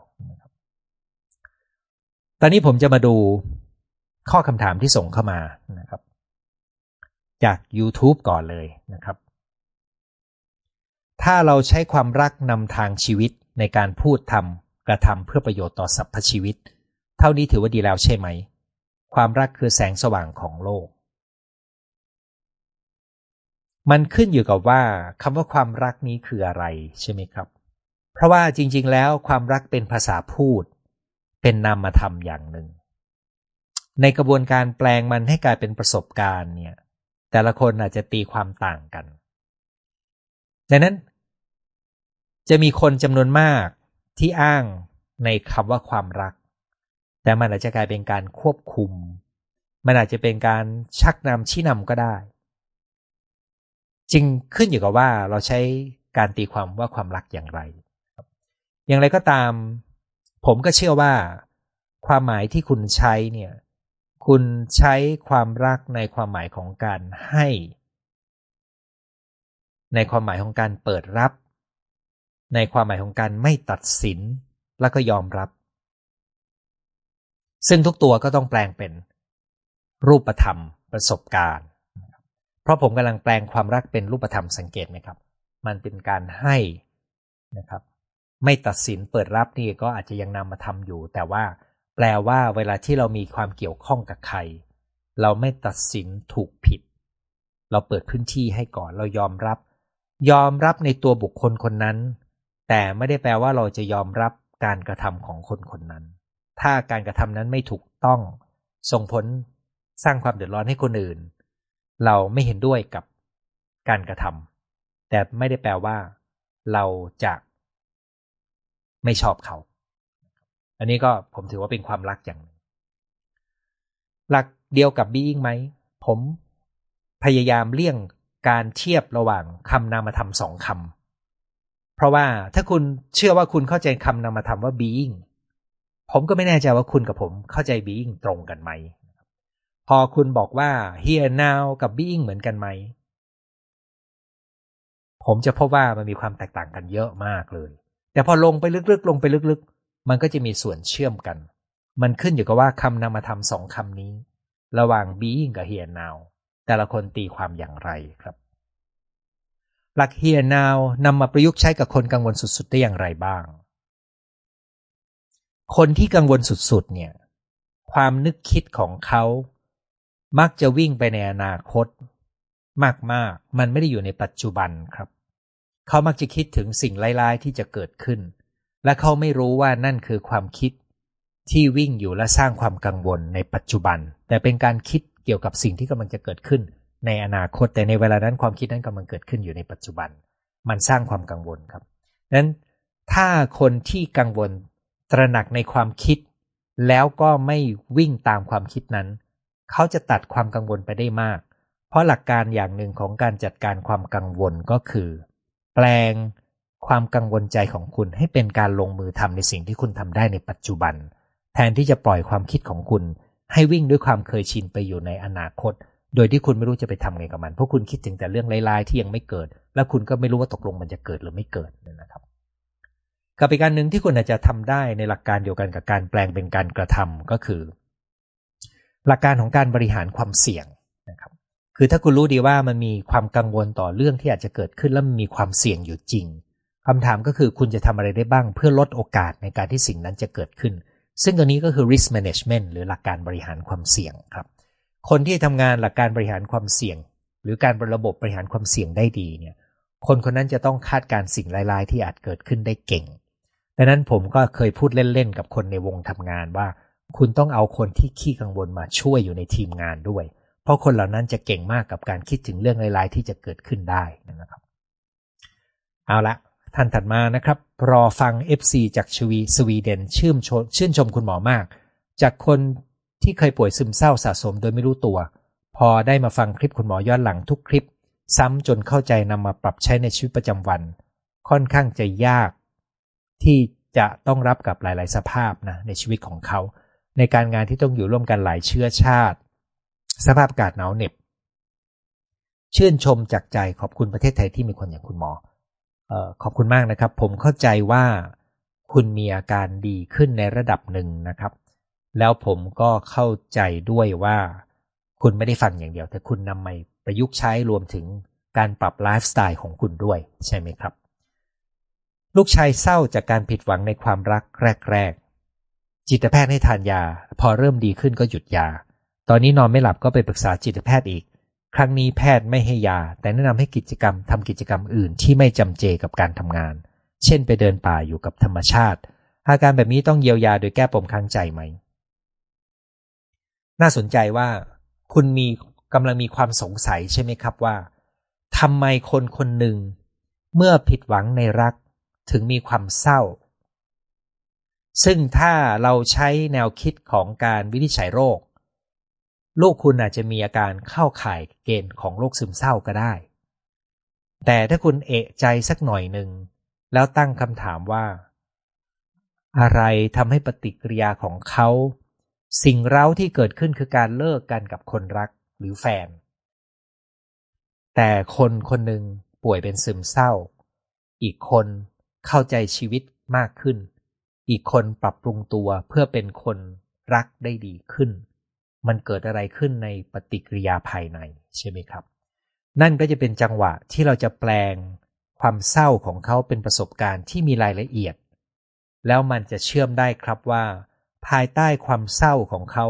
ตอนนี้ผมจะมาดูข้อคำถามที่ส่งเข้ามานะครับจาก YouTube ก่อนเลยนะครับถ้าเราใช้ความรักนำทางชีวิตในการพูดทำกระทำเพื่อประโยชน์ต่อสรรพชีวิตเท่านี้ถือว่าดีแล้วใช่ไหมความรักคือแสงสว่างของโลกมันขึ้นอยู่กับว่าคำว่าความรักนี้คืออะไรใช่ไหมครับเพราะว่าจริงๆแล้วความรักเป็นภาษาพูดเป็นนามธรรมอย่างหนึ่งในกระบวนการแปลงมันให้กลายเป็นประสบการณ์เนี่ยแต่ละคนอาจจะตีความต่างกันดังนั้นจะมีคนจำนวนมากที่อ้างในคำว่าความรักแต่มันอาจจะกลายเป็นการควบคุมมันอาจจะเป็นการชักนำชี้นำก็ได้จริงขึ้นอยู่กับว่าเราใช้การตีความว่าความรักอย่างไรอย่างไรก็ตามผมก็เชื่อว่าความหมายที่คุณใช้เนี่ยคุณใช้ความรักในความหมายของการให้ในความหมายของการเปิดรับในความหมายของการไม่ตัดสินแล้วก็ยอมรับซึ่งทุกตัวก็ต้องแปลงเป็นรูปธรรมประสบการณ์เพราะผมกำลังแปลงความรักเป็นรูปธรรมสังเกตไหมครับมันเป็นการให้นะครับไม่ตัดสินเปิดรับนี่ก็อาจจะยังนำมาทำอยู่แต่ว่าแปลว่าเวลาที่เรามีความเกี่ยวข้องกับใครเราไม่ตัดสินถูกผิดเราเปิดพื้นที่ให้ก่อนเรายอมรับยอมรับในตัวบุคคลคนนั้นแต่ไม่ได้แปลว่าเราจะยอมรับการกระทำของคนคนนั้นถ้าการกระทำนั้นไม่ถูกต้องส่งผลสร้างความเดือดร้อนให้คนอื่นเราไม่เห็นด้วยกับการกระทำแต่ไม่ได้แปลว่าเราจะไม่ชอบเขาอันนี้ก็ผมถือว่าเป็นความรักอย่างหนึ่งหลักเดียวกับ being ไหมผมพยายามเลี่ยงการเทียบระหว่างคำนามธรรมสองคำเพราะว่าถ้าคุณเชื่อว่าคุณเข้าใจคำนามธรรมว่า being ผมก็ไม่แน่ใจว่าคุณกับผมเข้าใจ being ตรงกันไหมพอคุณบอกว่า here now กับ being เหมือนกันไหมผมจะพบว่ามันมีความแตกต่างกันเยอะมากเลยแต่พอลงไปลึกๆลงไปลึกๆมันก็จะมีส่วนเชื่อมกันมันขึ้นอยู่กับว่าคำนามธรรมสองคำนี้ระหว่าง being กับ here now แต่ละคนตีความอย่างไรครับหลัก here now นำมาประยุกต์ใช้กับคนกังวลสุดๆได้อย่างไรบ้างคนที่กังวลสุดๆเนี่ยความนึกคิดของเขามักจะวิ่งไปในอนาคตมากๆมันไม่ได้อยู่ในปัจจุบันครับเขามักจะคิดถึงสิ่งร้ายๆที่จะเกิดขึ้นและเขาไม่รู้ว่านั่นคือความคิดที่วิ่งอยู่และสร้างความกังวลในปัจจุบันแต่เป็นการคิดเกี่ยวกับสิ่งที่กำลังจะเกิดขึ้นในอนาคตแต่ในเวลานั้นความคิดนั้นกำลังเกิดขึ้นอยู่ในปัจจุบันมันสร้างความกังวลครับนั้นถ้าคนที่กังวลตระหนักในความคิดแล้วก็ไม่วิ่งตามความคิดนั้นเขาจะตัดความกังวลไปได้มากเพราะหลักการอย่างหนึ่งของการจัดการความกังวลก็คือแปลงความกังวลใจของคุณให้เป็นการลงมือทำในสิ่งที่คุณทำได้ในปัจจุบันแทนที่จะปล่อยความคิดของคุณให้วิ่งด้วยความเคยชินไปอยู่ในอนาคตโดยที่คุณไม่รู้จะไปทำไงกับมันเพราะคุณคิดถึงแต่เรื่องร้ายๆที่ยังไม่เกิดแล้วคุณก็ไม่รู้ว่าตกลงมันจะเกิดหรือไม่เกิดนะครับกับอีกการหนึ่งที่คุณอาจจะทำได้ในหลักการเดียวกันกับการแปลงเป็นการกระทำก็คือหลักการของการบริหารความเสี่ยงนะครับคือถ้าคุณรู้ดีว่ามันมีความกังวลต่อเรื่องที่อาจจะเกิดขึ้นแล้วมันมีความเสี่ยงอยู่จริงคำถามก็คือคุณจะทำอะไรได้บ้างเพื่อลดโอกาสในการที่สิ่งนั้นจะเกิดขึ้นซึ่งตัวนี้ก็คือ risk management หรือหลักการบริหารความเสี่ยงครับคนที่ทำงานหลักการบริหารความเสี่ยงหรือการระบบบริหารความเสี่ยงได้ดีเนี่ยคนคนนั้นจะต้องคาดการณ์สิ่งร้ายๆที่อาจเกิดขึ้นได้เก่งดังนั้นผมก็เคยพูดเล่นๆกับคนในวงทำงานว่าคุณต้องเอาคนที่ขี้กังวลมาช่วยอยู่ในทีมงานด้วยเพราะคนเหล่านั้นจะเก่งมากกับการคิดถึงเรื่องร้ายๆที่จะเกิดขึ้นได้นะครับเอาละท่านถัดมานะครับรอฟัง เอฟ ซี จากชวีสวีเดนชื่นชมชื่นชมคุณหมอมากจากคนที่เคยป่วยซึมเศร้าสะสมโดยไม่รู้ตัวพอได้มาฟังคลิปคุณหมอย้อนหลังทุกคลิปซ้ำจนเข้าใจนำมาปรับใช้ในชีวิตประจำวันค่อนข้างจะยากที่จะต้องรับกับหลายๆสภาพนะในชีวิตของเขาในการงานที่ต้องอยู่ร่วมกันหลายเชื้อชาติสภาพอากาศหนาวเหน็บชื่นชมจากใจขอบคุณประเทศไทยที่มีคนอย่างคุณหมอเอ่อขอบคุณมากนะครับผมเข้าใจว่าคุณมีอาการดีขึ้นในระดับหนึ่งนะครับแล้วผมก็เข้าใจด้วยว่าคุณไม่ได้ฟังอย่างเดียวแต่คุณนำมาประยุกต์ใช้รวมถึงการปรับไลฟ์สไตล์ของคุณด้วยใช่ไหมครับลูกชายเศร้าจากการผิดหวังในความรักแรกๆจิตแพทย์ให้ทานยาพอเริ่มดีขึ้นก็หยุดยาตอนนี้นอนไม่หลับก็ไปปรึกษาจิตแพทย์อีกครั้งนี้แพทย์ไม่ให้ยาแต่แนะนำให้กิจกรรมทำกิจกรรมอื่นที่ไม่จำเจกับการทำงานเช่นไปเดินป่าอยู่กับธรรมชาติอาการแบบนี้ต้องเยียวยาโดยแก้ปมค้างใจไหมน่าสนใจว่าคุณมีกำลังมีความสงสัยใช่ไหมครับว่าทำไมคนคนหนึ่งเมื่อผิดหวังในรักถึงมีความเศร้าซึ่งถ้าเราใช้แนวคิดของการวินิจฉัยโรคลูกคุณอาจจะมีอาการเข้าข่ายเกณฑ์ของโรคซึมเศร้าก็ได้แต่ถ้าคุณเอะใจสักหน่อยหนึ่งแล้วตั้งคำถามว่าอะไรทำให้ปฏิกิริยาของเขาสิ่งเร้าที่เกิดขึ้นคือการเลิกกันกับคนรักหรือแฟนแต่คนคนหนึ่งป่วยเป็นซึมเศร้าอีกคนเข้าใจชีวิตมากขึ้นอีกคนปรับปรุงตัวเพื่อเป็นคนรักได้ดีขึ้นมันเกิดอะไรขึ้นในปฏิกิริยาภายในใช่ไหมครับนั่นก็จะเป็นจังหวะที่เราจะแปลงความเศร้าของเขาเป็นประสบการณ์ที่มีรายละเอียดแล้วมันจะเชื่อมได้ครับว่าภายใต้ความเศร้าของเขา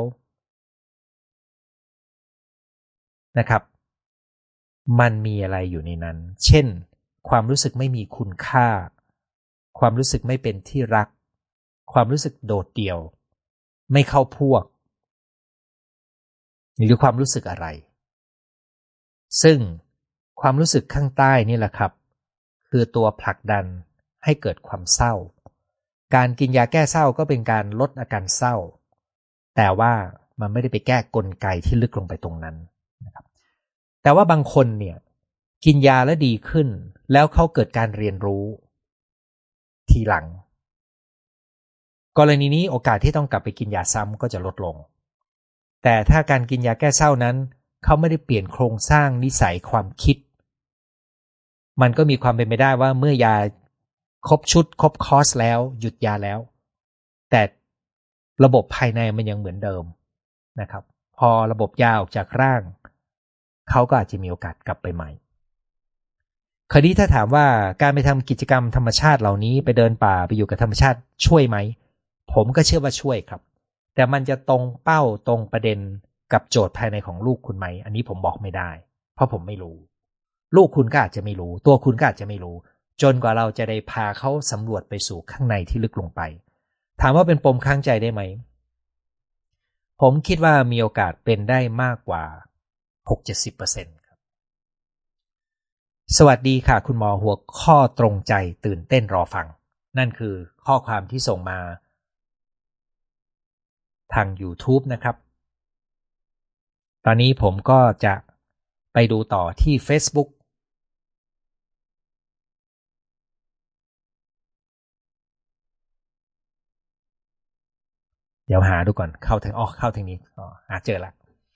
นะครับมันมีอะไรอยู่ในนั้นเช่นความรู้สึกไม่มีคุณค่าความรู้สึกไม่เป็นที่รักความรู้สึกโดดเดี่ยวไม่เข้าพวกหรือความรู้สึกอะไรซึ่งความรู้สึกข้างใต้นี่แหละครับคือตัวผลักดันให้เกิดความเศร้าการกินยาแก้เศร้าก็เป็นการลดอาการเศร้าแต่ว่ามันไม่ได้ไปแก้กลไกที่ลึกลงไปตรงนั้นนะครับแต่ว่าบางคนเนี่ยกินยาแล้วดีขึ้นแล้วเขาเกิดการเรียนรู้ทีหลังกรณีนี้โอกาสที่ต้องกลับไปกินยาซ้ำก็จะลดลงแต่ถ้าการกินยาแก้เศร้านั้นเขาไม่ได้เปลี่ยนโครงสร้างนิสัยความคิดมันก็มีความเป็นไปได้ว่าเมื่อยาครบชุดครบคอร์สแล้วหยุดยาแล้วแต่ระบบภายในมันยังเหมือนเดิมนะครับพอระบบยาออกจากร่างเขาก็อาจจะมีโอกาสกลับไปใหม่คราวนี้ถ้าถามว่าการไปทำกิจกรรมธรรมชาติเหล่านี้ไปเดินป่าไปอยู่กับธรรมชาติช่วยไหมผมก็เชื่อว่าช่วยครับแต่มันจะตรงเป้าตรงประเด็นกับโจทย์ภายในของลูกคุณไหมอันนี้ผมบอกไม่ได้เพราะผมไม่รู้ลูกคุณก็อาจจะไม่รู้ตัวคุณก็อาจจะไม่รู้จนกว่าเราจะได้พาเขาสำรวจไปสู่ข้างในที่ลึกลงไปถามว่าเป็นปมค้างใจได้ไหมผมคิดว่ามีโอกาสเป็นได้มากกว่า หกถึงเจ็ดสิบเปอร์เซ็นต์ ครับสวัสดีค่ะคุณหมอหัวข้อตรงใจตื่นเต้นรอฟังนั่นคือข้อความที่ส่งมาทาง YouTube นะครับตอนนี้ผมก็จะไปดูต่อที่ Facebook เดี๋ยวหาดูก่อนเข้าทางอ๋อเข้าทางนี้อ๋อหาเจอละ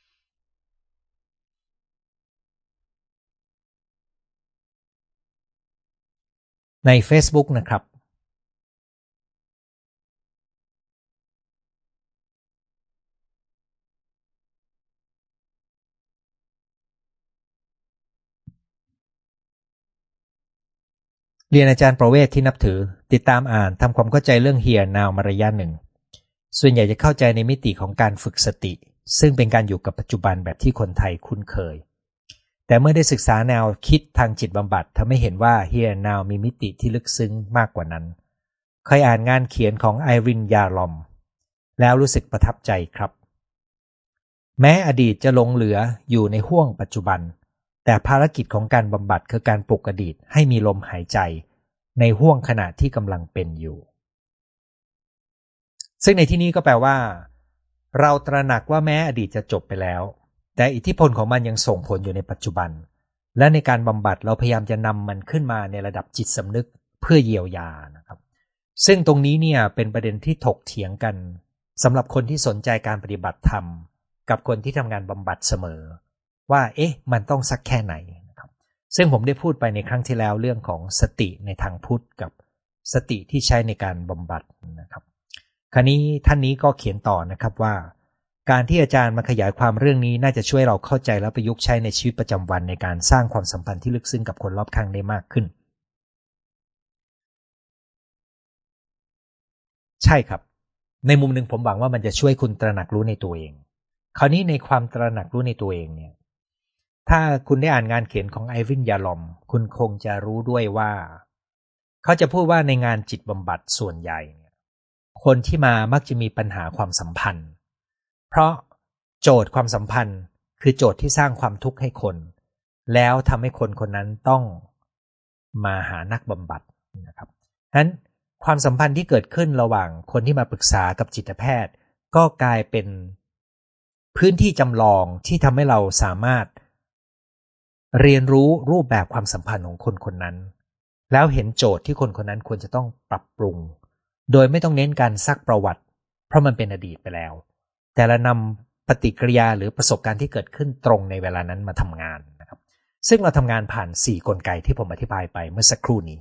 ใน Facebook นะครับเรียนอาจารย์ประเวศที่นับถือติดตามอ่านทำความเข้าใจเรื่อง Here Now มาระยะหนึ่งส่วนใหญ่จะเข้าใจในมิติของการฝึกสติซึ่งเป็นการอยู่กับปัจจุบันแบบที่คนไทยคุ้นเคยแต่เมื่อได้ศึกษาแนวคิดทางจิตบำบัดทำให้เห็นว่า Here Now มีมิติที่ลึกซึ้งมากกว่านั้นเคยอ่านงานเขียนของไอรินยาลอมแล้วรู้สึกประทับใจครับแม้อดีตจะหลงเหลืออยู่ในห้วงปัจจุบันแต่ภารกิจของการบำบัดคือการปลุกอดีตให้มีลมหายใจในห้วงขณะที่กำลังเป็นอยู่ซึ่งในที่นี้ก็แปลว่าเราตระหนักว่าแม้อดีตจะจบไปแล้วแต่อิทธิพลของมันยังส่งผลอยู่ในปัจจุบันและในการบำบัดเราพยายามจะนำมันขึ้นมาในระดับจิตสำนึกเพื่อเยียวยานะครับซึ่งตรงนี้เนี่ยเป็นประเด็นที่ถกเถียงกันสำหรับคนที่สนใจการปฏิบัติธรรมกับคนที่ทำงานบำบัดเสมอว่าเอ๊ะมันต้องสักแค่ไหนนะครับซึ่งผมได้พูดไปในครั้งที่แล้วเรื่องของสติในทางพุทธกับสติที่ใช้ในการบำบัดนะครับคราวนี้ท่านนี้ก็เขียนต่อนะครับว่าการที่อาจารย์มาขยายความเรื่องนี้น่าจะช่วยเราเข้าใจและประยุกต์ใช้ในชีวิตประจำวันในการสร้างความสัมพันธ์ที่ลึกซึ้งกับคนรอบข้างได้มากขึ้นใช่ครับในมุมหนึ่งผมหวังว่ามันจะช่วยคุณตระหนักรู้ในตัวเองคราวนี้ในความตระหนักรู้ในตัวเองเนี่ยถ้าคุณได้อ่านงานเขียนของไอรินยาลอมคุณคงจะรู้ด้วยว่าเขาจะพูดว่าในงานจิตบำบัดส่วนใหญ่คนที่มามักจะมีปัญหาความสัมพันธ์เพราะโจทย์ความสัมพันธ์คือโจทย์ที่สร้างความทุกข์ให้คนแล้วทำให้คนคนนั้นต้องมาหานักบำบัดนะครับฉะนั้นความสัมพันธ์ที่เกิดขึ้นระหว่างคนที่มาปรึกษากับจิตแพทย์ก็กลายเป็นพื้นที่จำลองที่ทำให้เราสามารถเรียนรู้รูปแบบความสัมพันธ์ของคนคนนั้นแล้วเห็นโจทย์ที่คนคนนั้นควรจะต้องปรับปรุงโดยไม่ต้องเน้นการซักประวัติเพราะมันเป็นอดีตไปแล้วแต่ละนำปฏิกิริยาหรือประสบการณ์ที่เกิดขึ้นตรงในเวลานั้นมาทำงานนะครับซึ่งเราทำงานผ่านสี่กลไกที่ผมอธิบายไปเมื่อสักครู่นี้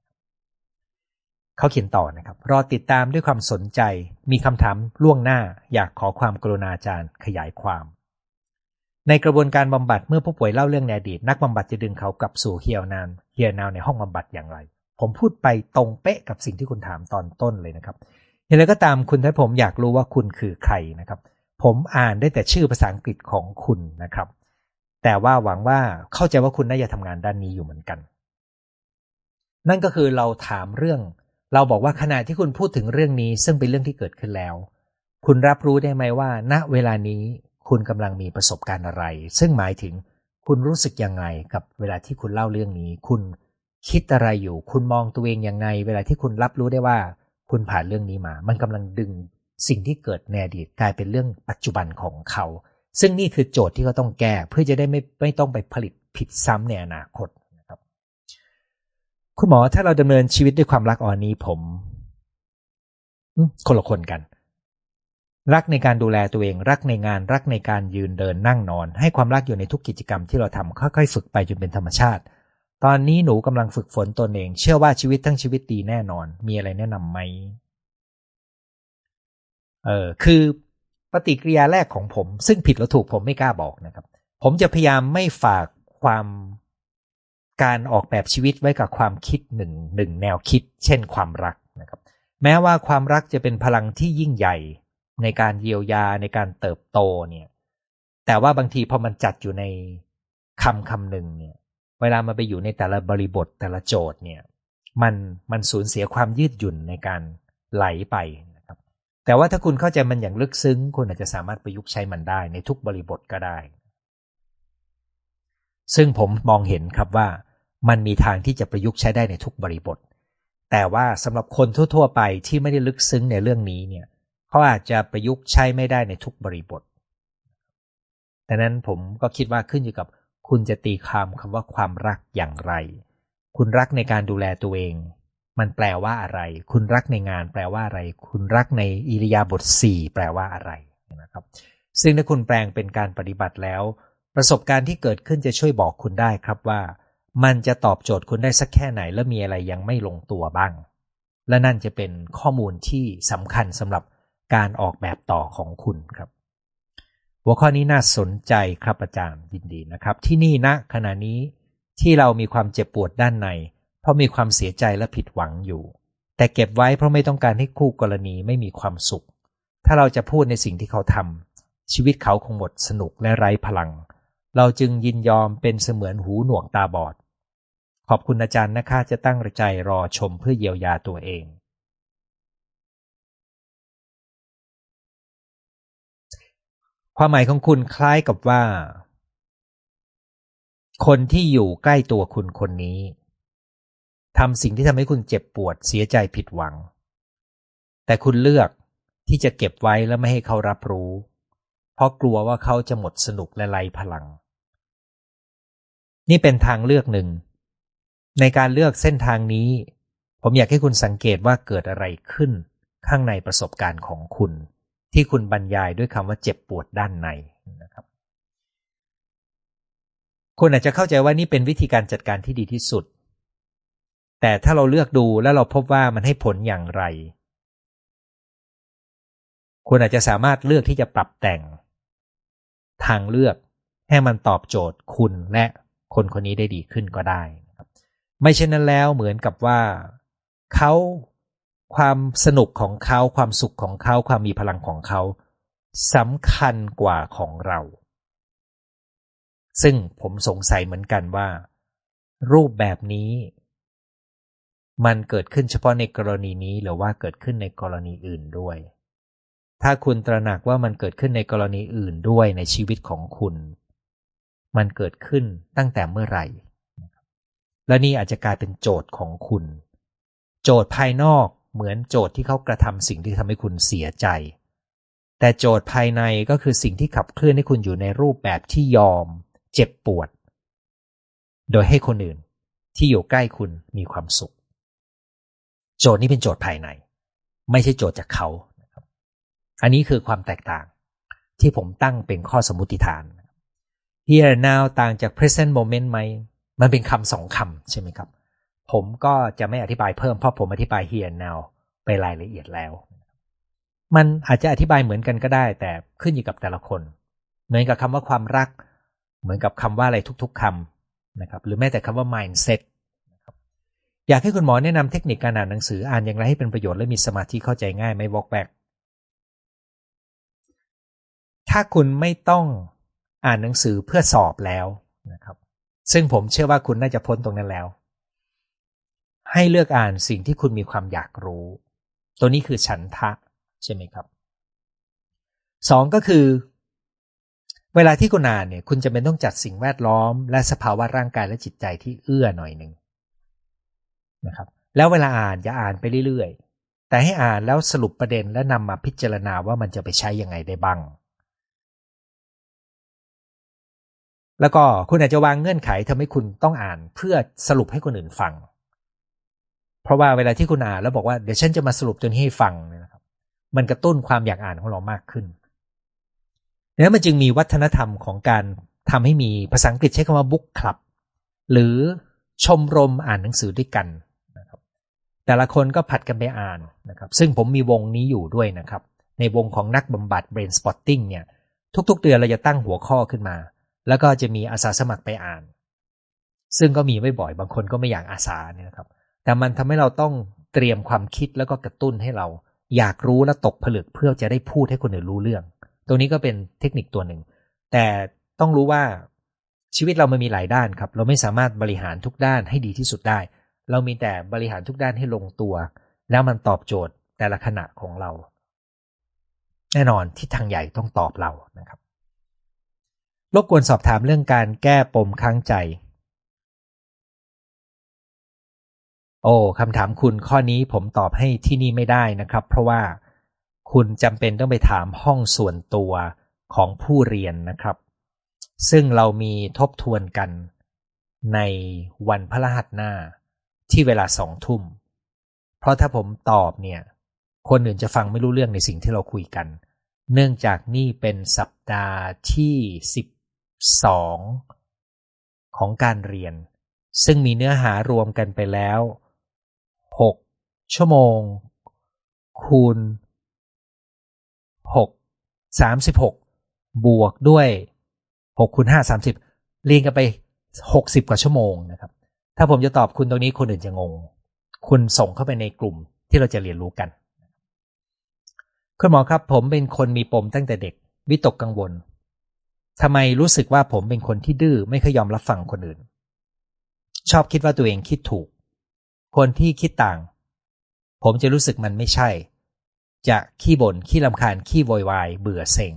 เขาเขียนต่อนะครับรอติดตามด้วยความสนใจมีคำถามล่วงหน้าอยากขอความกรุณาอาจารย์ขยายความในกระบวนการบำบัดเมื่อผู้ป่วยเล่าเรื่องในอดีตนักบำบัดจะดึงเขากลับสู่เฮียวนานเฮียนาวในห้องบำบัดอย่างไรผมพูดไปตรงเป๊ะกับสิ่งที่คุณถามตอนต้นเลยนะครับอย่างไรก็ตามคุณถ้าผมอยากรู้ว่าคุณคือใครนะครับผมอ่านได้แต่ชื่อภาษาอังกฤษของคุณนะครับแต่ว่าหวังว่าเข้าใจว่าคุณน่าจะทำงานด้านนี้อยู่เหมือนกันนั่นก็คือเราถามเรื่องเราบอกว่าขณะที่คุณพูดถึงเรื่องนี้ซึ่งเป็นเรื่องที่เกิดขึ้นแล้วคุณรับรู้ได้ไหมว่าณเวลานี้คุณกำลังมีประสบการณ์อะไรซึ่งหมายถึงคุณรู้สึกยังไงกับเวลาที่คุณเล่าเรื่องนี้คุณคิดอะไรอยู่คุณมองตัวเองยังไงเวลาที่คุณรับรู้ได้ว่าคุณผ่านเรื่องนี้มามันกำลังดึงสิ่งที่เกิดในอดีตกลายเป็นเรื่องปัจจุบันของเขาซึ่งนี่คือโจทย์ที่เขาต้องแก้เพื่อจะได้ไม่ไม่ต้องไปผลิตผิดซ้ำในอนาคตนะครับคุณหมอถ้าเราดำเนินชีวิตด้วยความรักอ่อนนี้ผมคนละคนกันรักในการดูแลตัวเองรักในงานรักในการยืนเดินนั่งนอนให้ความรักอยู่ในทุกกิจกรรมที่เราทำค่อยๆฝึกไปจนเป็นธรรมชาติตอนนี้หนูกำลังฝึกฝนตนเองเชื่อว่าชีวิตทั้งชีวิตดีแน่นอนมีอะไรแนะนำไหมเออคือปฏิกิริยาแรกของผมซึ่งผิดหรือถูกผมไม่กล้าบอกนะครับผมจะพยายามไม่ฝากความการออกแบบชีวิตไว้กับความคิดหนึ่งหนึ่งแนวคิดเช่นความรักนะครับแม้ว่าความรักจะเป็นพลังที่ยิ่งใหญ่ในการเยียวยาในการเติบโตเนี่ยแต่ว่าบางทีพอมันจัดอยู่ในคำคำหนึ่งเนี่ยเวลามันไปอยู่ในแต่ละบริบทแต่ละโจทย์เนี่ยมันมันสูญเสียความยืดหยุ่นในการไหลไปนะครับแต่ว่าถ้าคุณเข้าใจมันอย่างลึกซึ้งคุณอาจจะสามารถประยุกต์ใช้มันได้ในทุกบริบทก็ได้ซึ่งผมมองเห็นครับว่ามันมีทางที่จะประยุกต์ใช้ได้ในทุกบริบทแต่ว่าสำหรับคนทั่วๆไปที่ไม่ได้ลึกซึ้งในเรื่องนี้เนี่ยเขาอาจจะประยุกต์ใช้ไม่ได้ในทุกบริบทดังนั้นผมก็คิดว่าขึ้นอยู่กับคุณจะตีความคำว่าความรักอย่างไรคุณรักในการดูแลตัวเองมันแปลว่าอะไรคุณรักในงานแปลว่าอะไรคุณรักในอิริยาบถสี่แปลว่าอะไรนะครับซึ่งถ้าคุณแปลงเป็นการปฏิบัติแล้วประสบการณ์ที่เกิดขึ้นจะช่วยบอกคุณได้ครับว่ามันจะตอบโจทย์คุณได้สักแค่ไหนและมีอะไรยังไม่ลงตัวบ้างและนั่นจะเป็นข้อมูลที่สำคัญสำหรับการออกแบบต่อของคุณครับหัวข้อนี้น่าสนใจครับอาจารย์ยินดีนะครับที่นี่ณขณะนี้ที่เรามีความเจ็บปวดด้านในเพราะมีความเสียใจและผิดหวังอยู่แต่เก็บไว้เพราะไม่ต้องการให้คู่กรณีไม่มีความสุขถ้าเราจะพูดในสิ่งที่เขาทำชีวิตเขาคงหมดสนุกและไร้พลังเราจึงยินยอมเป็นเสมือนหูหนวกตาบอดขอบคุณอาจารย์นะคะจะตั้งใจรอชมเพื่อเยียวยาตัวเองความหมายของคุณคล้ายกับว่าคนที่อยู่ใกล้ตัวคุณคนนี้ทำสิ่งที่ทำให้คุณเจ็บปวดเสียใจผิดหวังแต่คุณเลือกที่จะเก็บไว้และไม่ให้เขารับรู้เพราะกลัวว่าเขาจะหมดสนุกและไร้พลังนี่เป็นทางเลือกหนึ่งในการเลือกเส้นทางนี้ผมอยากให้คุณสังเกตว่าเกิดอะไรขึ้นข้างในประสบการณ์ของคุณที่คุณบรรยายด้วยคำว่าเจ็บปวดด้านในนะครับคุณอาจจะเข้าใจว่านี่เป็นวิธีการจัดการที่ดีที่สุดแต่ถ้าเราเลือกดูแล้วเราพบว่ามันให้ผลอย่างไรคุณอาจจะสามารถเลือกที่จะปรับแต่งทางเลือกให้มันตอบโจทย์คุณและคนคนนี้ได้ดีขึ้นก็ได้นะครับไม่เช่นนั้นแล้วเหมือนกับว่าเขาความสนุกของเขาความสุขของเขาความมีพลังของเขาสำคัญกว่าของเราซึ่งผมสงสัยเหมือนกันว่ารูปแบบนี้มันเกิดขึ้นเฉพาะในกรณีนี้หรือว่าเกิดขึ้นในกรณีอื่นด้วยถ้าคุณตระหนักว่ามันเกิดขึ้นในกรณีอื่นด้วยในชีวิตของคุณมันเกิดขึ้นตั้งแต่เมื่อไหร่และนี่อาจจะกลายเป็นโจทย์ของคุณโจทย์ภายนอกเหมือนโจทย์ที่เขากระทำสิ่งที่ทำให้คุณเสียใจแต่โจทย์ภายในก็คือสิ่งที่ขับเคลื่อนให้คุณอยู่ในรูปแบบที่ยอมเจ็บปวดโดยให้คนอื่นที่อยู่ใกล้คุณมีความสุขโจทย์นี้เป็นโจทย์ภายในไม่ใช่โจทย์จากเขาอันนี้คือความแตกต่างที่ผมตั้งเป็นข้อสมมุติฐาน here and now ต่างจาก present moment ไหมมันเป็นคำสองคำใช่ไหมครับผมก็จะไม่อธิบายเพิ่มเพราะผมอธิบาย here and now ไปรายละเอียดแล้วมันอาจจะอธิบายเหมือนกันก็ได้แต่ขึ้นอยู่กับแต่ละคนเหมือนกับคำว่าความรักเหมือนกับคำว่าอะไรทุกๆคำนะครับหรือแม้แต่คำว่า mindset นะครับอยากให้คุณหมอแนะนำเทคนิคการอ่านหนังสืออ่านอย่างไรให้เป็นประโยชน์และมีสมาธิเข้าใจง่ายไม่วอกแวกถ้าคุณไม่ต้องอ่านหนังสือเพื่อสอบแล้วนะครับซึ่งผมเชื่อว่าคุณน่าจะพ้นตรงนั้นแล้วให้เลือกอ่านสิ่งที่คุณมีความอยากรู้ตัวนี้คือฉันทะใช่ไหมครับสองก็คือเวลาที่คุณอ่านเนี่ยคุณจะเป็นต้องจัดสิ่งแวดล้อมและสภาวะร่างกายและจิตใจที่เอื้อหน่อยหนึ่งนะครับแล้วเวลาอ่านอย่าอ่านไปเรื่อยๆแต่ให้อ่านแล้วสรุปประเด็นและนำมาพิจารณาว่ามันจะไปใช้ยังไงได้บ้างแล้วก็คุณอาจจะวางเงื่อนไขทำให้คุณต้องอ่านเพื่อสรุปให้คนอื่นฟังเพราะว่าเวลาที่คุณอ่านแล้วบอกว่าเดี๋ยวฉันจะมาสรุปตัวนี้ให้ฟังนะครับมันกระตุ้นความอยากอ่านของเรามากขึ้นแล้วมันจึงมีวัฒนธรรมของการทำให้มีภาษาอังกฤษใช้คำว่า book club หรือชมรมอ่านหนังสือด้วยกันนะครับแต่ละคนก็ผัดกันไปอ่านนะครับซึ่งผมมีวงนี้อยู่ด้วยนะครับในวงของนักบำบัด Brain Spotting เนี่ยทุกๆเดือนเราจะตั้งหัวข้อขึ้นมาแล้วก็จะมีอาสาสมัครไปอ่านซึ่งก็มีไม่บ่อยบางคนก็ไม่อยากอาสาเนี่ยนะครับแต่มันทำให้เราต้องเตรียมความคิดแล้วก็กระตุ้นให้เราอยากรู้และตกผลึกเพื่อจะได้พูดให้คนอื่นรู้เรื่องตรงนี้ก็เป็นเทคนิคตัวหนึ่งแต่ต้องรู้ว่าชีวิตเรามันมีหลายด้านครับเราไม่สามารถบริหารทุกด้านให้ดีที่สุดได้เรามีแต่บริหารทุกด้านให้ลงตัวแล้วมันตอบโจทย์แต่ละขณะของเราแน่นอนทิศทางใหญ่ต้องตอบเรานะครับรบกวนสอบถามเรื่องการแก้ปมค้างใจโอ้คำถามคุณข้อนี้ผมตอบให้ที่นี่ไม่ได้นะครับเพราะว่าคุณจำเป็นต้องไปถามห้องส่วนตัวของผู้เรียนนะครับซึ่งเรามีทบทวนกันในวันพฤหัสหน้าที่เวลาสองทุ่มเพราะถ้าผมตอบเนี่ยคนอื่นจะฟังไม่รู้เรื่องในสิ่งที่เราคุยกันเนื่องจากนี่เป็นสัปดาห์ที่สิบสองของการเรียนซึ่งมีเนื้อหารวมกันไปแล้วหกชั่วโมงคูณหก สามสิบหกบวกด้วยหกคูณห้า สามสิบเรียนกันไปหกสิบกว่าชั่วโมงนะครับถ้าผมจะตอบคุณตรงนี้คนอื่นจะงงคุณส่งเข้าไปในกลุ่มที่เราจะเรียนรู้กันคุณหมอครับผมเป็นคนมีปมตั้งแต่เด็กวิตกกังวลทำไมรู้สึกว่าผมเป็นคนที่ดื้อไม่เคยยอมรับฟังคนอื่นชอบคิดว่าตัวเองคิดถูกคนที่คิดต่างผมจะรู้สึกมันไม่ใช่จะขี้บ่นขี้รำคาญขี้โวยวายเบื่อเซ็ง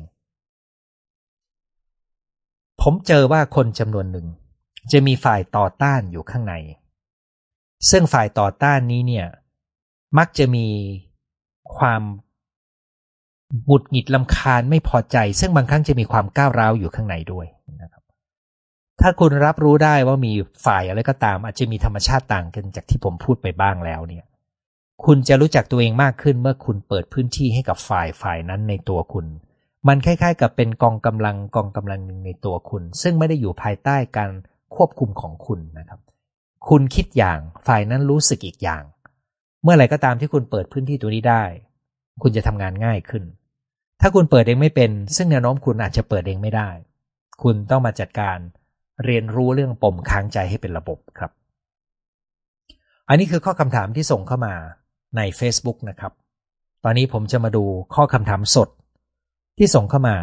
ผมเจอว่าคนจำนวนหนึ่งจะมีฝ่ายต่อต้านอยู่ข้างในซึ่งฝ่ายต่อต้านนี้เนี่ยมักจะมีความหงุดหงิดรำคาญไม่พอใจซึ่งบางครั้งจะมีความก้าวร้าวอยู่ข้างในด้วยนะครับถ้าคุณรับรู้ได้ว่ามีฝ่ายอะไรก็ตามอาจจะมีธรรมชาติต่างกันจากที่ผมพูดไปบ้างแล้วเนี่ยคุณจะรู้จักตัวเองมากขึ้นเมื่อคุณเปิดพื้นที่ให้กับฝ่ายฝ่ายนั้นในตัวคุณมันคล้ายๆกับเป็นกองกำลังกองกำลังหนึ่งในตัวคุณซึ่งไม่ได้อยู่ภายใต้การควบคุมของคุณนะครับคุณคิดอย่างฝ่ายนั้นรู้สึกอีกอย่างเมื่อไหร่ก็ตามที่คุณเปิดพื้นที่ตัวนี้ได้คุณจะทำงานง่ายขึ้นถ้าคุณเปิดเองไม่เป็นซึ่งแนวโน้มคุณอาจจะเปิดเองไม่ได้คุณต้องมาจัดการเรียนรู้เรื่องปมค้างใจให้เป็นระบบครับอันนี้คือข้อคำถามที่ส่งเข้ามาใน Facebook นะครับตอนนี้ผมจะมาดูข้อคำถามสดที่ส่งเข้ามา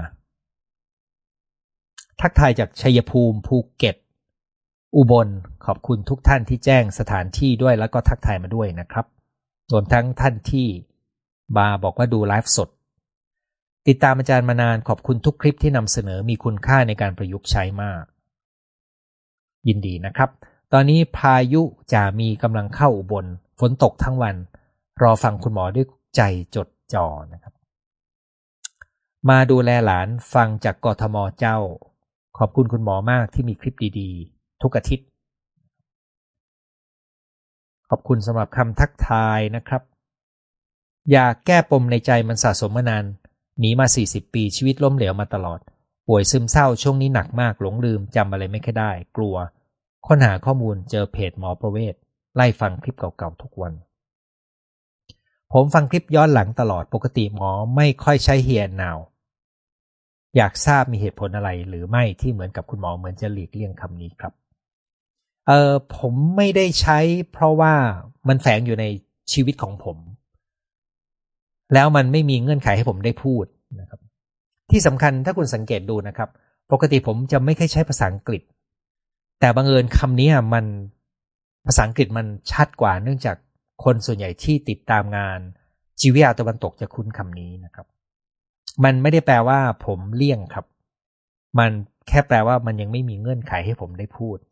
ทักทายจากชัยภูมิภูเก็ตอุบลขอบคุณทุกท่านที่แจ้งสถานที่ด้วยแล้วก็ทักทายมาด้วยนะครับรวมทั้งท่านที่บาบอกว่าดูไลฟ์สดติดตามอาจารย์มานานขอบคุณทุกคลิปที่นำเสนอมีคุณค่าในการประยุกต์ใช้มากยินดีนะครับตอนนี้พายุจะมีกำลังเข้าอุบลฝนตกทั้งวันรอฟังคุณหมอด้วยใจจดจ่อนะครับมาดูแลหลานฟังจากกทมเจ้าขอบคุณคุณหมอมากที่มีคลิปดีๆทุกอาทิตย์ขอบคุณสำหรับคำทักทายนะครับอยากแก้ปมในใจมันสะสมมานานหนีมาสี่สิบปีชีวิตล้มเหลวมาตลอดป่วยซึมเศร้าช่วงนี้หนักมากหลงลืมจำอะไรไม่ค่อยได้กลัวค้นหาข้อมูลเจอเพจหมอประเวศไล่ฟังคลิปเก่าๆทุกวันผมฟังคลิปย้อนหลังตลอดปกติหมอไม่ค่อยใช้ Here and Now อยากทราบมีเหตุผลอะไรหรือไม่ที่เหมือนกับคุณหมอเหมือนจะหลีกเลี่ยงคำนี้ครับเออผมไม่ได้ใช้เพราะว่ามันแฝงอยู่ในชีวิตของผมแล้วมันไม่มีเงื่อนไขให้ผมได้พูดนะครับที่สำคัญถ้าคุณสังเกตดูนะครับปกติผมจะไม่ค่อยใช้ภาษาอังกฤษแต่บังเอิญคำนี้มันภาษาอังกฤษมันชัดกว่าเนื่องจากคนส่วนใหญ่ที่ติดตามงานจิตวิทยาตะวันตกจะคุ้นคำนี้นะครับมันไม่ได้แปลว่าผมเลี่ยงครับมันแค่แปลว่ามันยังไม่มีเงื่อนไขให้ผมได้พูด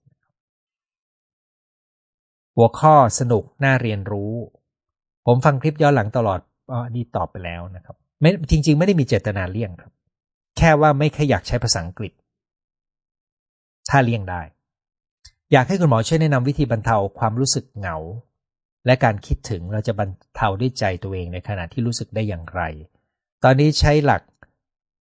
หัวข้อสนุกน่าเรียนรู้ผมฟังคลิปย้อนหลังตลอดอ๋อนี่ตอบไปแล้วนะครับไม่จริงๆไม่ได้มีเจตนาเลี่ยงครับแค่ว่าไม่ค่อยอยากใช้ภาษาอังกฤษถ้าเลี่ยงได้อยากให้คุณหมอช่วยแนะนำวิธีบรรเทาความรู้สึกเหงาและการคิดถึงเราจะบรรเทาด้วยใจตัวเองในขณะที่รู้สึกได้อย่างไรตอนนี้ใช้หลัก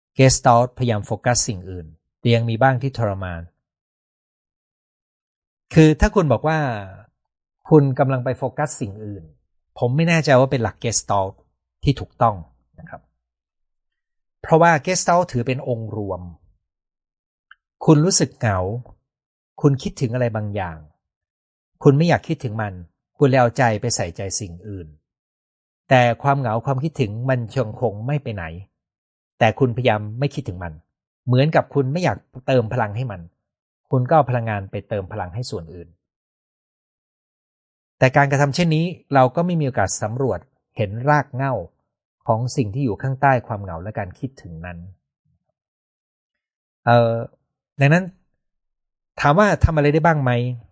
Gestalt พยายามโฟกัสสิ่งอื่นแต่ยังมีบ้างที่ทรมานคือถ้าคุณบอกว่าคุณกำลังไปโฟกัสสิ่งอื่นผมไม่แน่ใจว่าเป็นหลัก Gestalt ที่ถูกต้องนะครับเพราะว่า Gestalt ถือเป็นองค์รวมคุณรู้สึกเหงาคุณคิดถึงอะไรบางอย่างคุณไม่อยากคิดถึงมันคุณเลยเอาใจไปใส่ใจสิ่งอื่นแต่ความเหงาความคิดถึงมันยังคงไม่ไปไหนแต่คุณพยายามไม่คิดถึงมันเหมือนกับคุณไม่อยากเติมพลังให้มันคุณก็เอาพลังงานไปเติมพลังให้ส่วนอื่นแต่การกระทำเช่นนี้เราก็ไม่มีโอกาสสำรวจเห็นรากเหง้าของสิ่งที่อยู่ข้างใต้ความเหงาและการคิดถึงนั้นเอ่อดังนั้นถามว่าทำอะไรได้บ้างไหม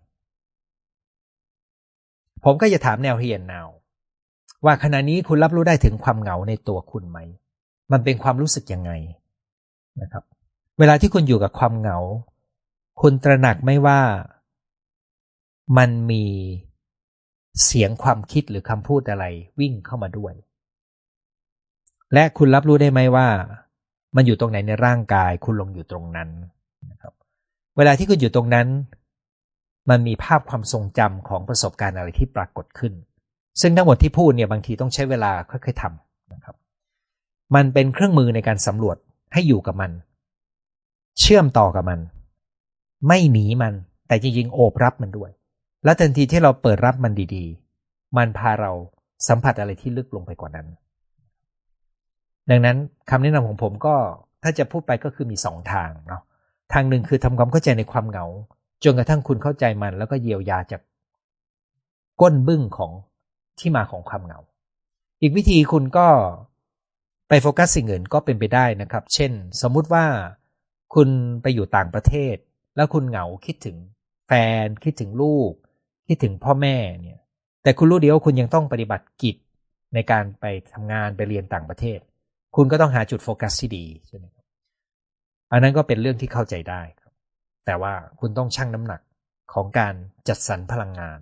ผมก็จะถามแนวเฮียนแนวว่าขณะนี้คุณรับรู้ได้ถึงความเหงาในตัวคุณไหมมันเป็นความรู้สึกยังไงนะครับเวลาที่คุณอยู่กับความเหงาคุณตระหนักไหมว่ามันมีเสียงความคิดหรือคำพูดอะไรวิ่งเข้ามาด้วยและคุณรับรู้ได้ไหมว่ามันอยู่ตรงไหนในร่างกายคุณลงอยู่ตรงนั้นนะครับเวลาที่คุณอยู่ตรงนั้นมันมีภาพความทรงจำของประสบการณ์อะไรที่ปรากฏขึ้นซึ่งทั้งหมดที่พูดเนี่ยบางทีต้องใช้เวลาค่อยๆทำนะครับมันเป็นเครื่องมือในการสำรวจให้อยู่กับมันเชื่อมต่อกับมันไม่หนีมันแต่จริงๆโอบรับมันด้วยและทันทีที่เราเปิดรับมันดีๆมันพาเราสัมผัสอะไรที่ลึกลงไปกว่านั้นดังนั้นคำแนะนำของผมก็ถ้าจะพูดไปก็คือมีสองทางเนาะทางหนึ่งคือทำความเข้าใจในความเหงาจนกระทั่งคุณเข้าใจมันแล้วก็เยียวยาจากก้นบึ้งของที่มาของความเหงาอีกวิธีคุณก็ไปโฟกัสสิ่งอื่นก็เป็นไปได้นะครับเช่นสมมุติว่าคุณไปอยู่ต่างประเทศแล้วคุณเหงาคิดถึงแฟนคิดถึงลูกคิดถึงพ่อแม่เนี่ยแต่คุณรู้ดีว่าคุณยังต้องปฏิบัติกิจในการไปทำงานไปเรียนต่างประเทศคุณก็ต้องหาจุดโฟกัสที่ดีใช่ไหมครับอันนั้นก็เป็นเรื่องที่เข้าใจได้ครับแต่ว่าคุณต้องชั่งน้ำหนักของการจัดสรรพลังงาน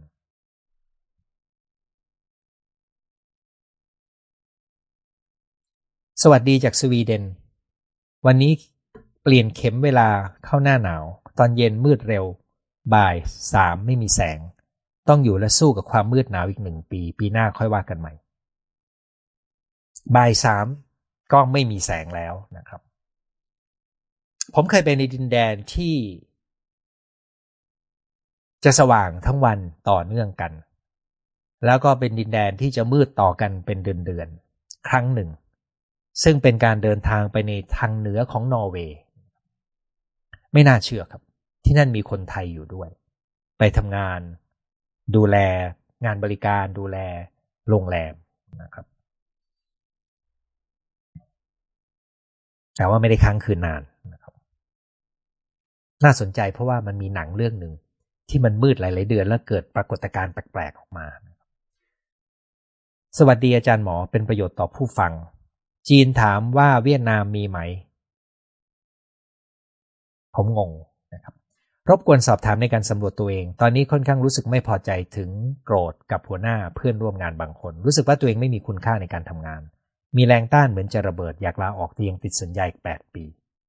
สวัสดีจากสวีเดนวันนี้เปลี่ยนเข็มเวลาเข้าหน้าหนาวตอนเย็นมืดเร็วบ่ายสามไม่มีแสงต้องอยู่และสู้กับความมืดหนาวอีกหนึ่งปีปีหน้าค่อยว่ากันใหม่บ่ายสามก็ไม่มีแสงแล้วนะครับผมเคยไปในดินแดนที่จะสว่างทั้งวันต่อเนื่องกันแล้วก็เป็นดินแดนที่จะมืดต่อกันเป็นเดือนๆครั้งหนึ่งซึ่งเป็นการเดินทางไปในทางเหนือของนอร์เวย์ไม่น่าเชื่อครับที่นั่นมีคนไทยอยู่ด้วยไปทำงานดูแลงานบริการดูแลโรงแรมนะครับแต่ว่าไม่ได้ค้างคืนนานนะครับน่าสนใจเพราะว่ามันมีหนังเรื่องหนึ่งที่มันมืดหลายๆเดือนแล้วเกิดปรากฏการณ์แปลกๆออกมาสวัสดีอาจารย์หมอเป็นประโยชน์ต่อผู้ฟังจีนถามว่าเวียดนามมีไหมผมงงนะครับรบกวนสอบถามในการสำรวจตัวเองตอนนี้ค่อนข้างรู้สึกไม่พอใจถึงโกรธกับหัวหน้าเพื่อนร่วมงานบางคนรู้สึกว่าตัวเองไม่มีคุณค่าในการทำงานมีแรงต้านเหมือนจะระเบิดอยากลาออกแต่ยังติดสัญญาอีกแปดปี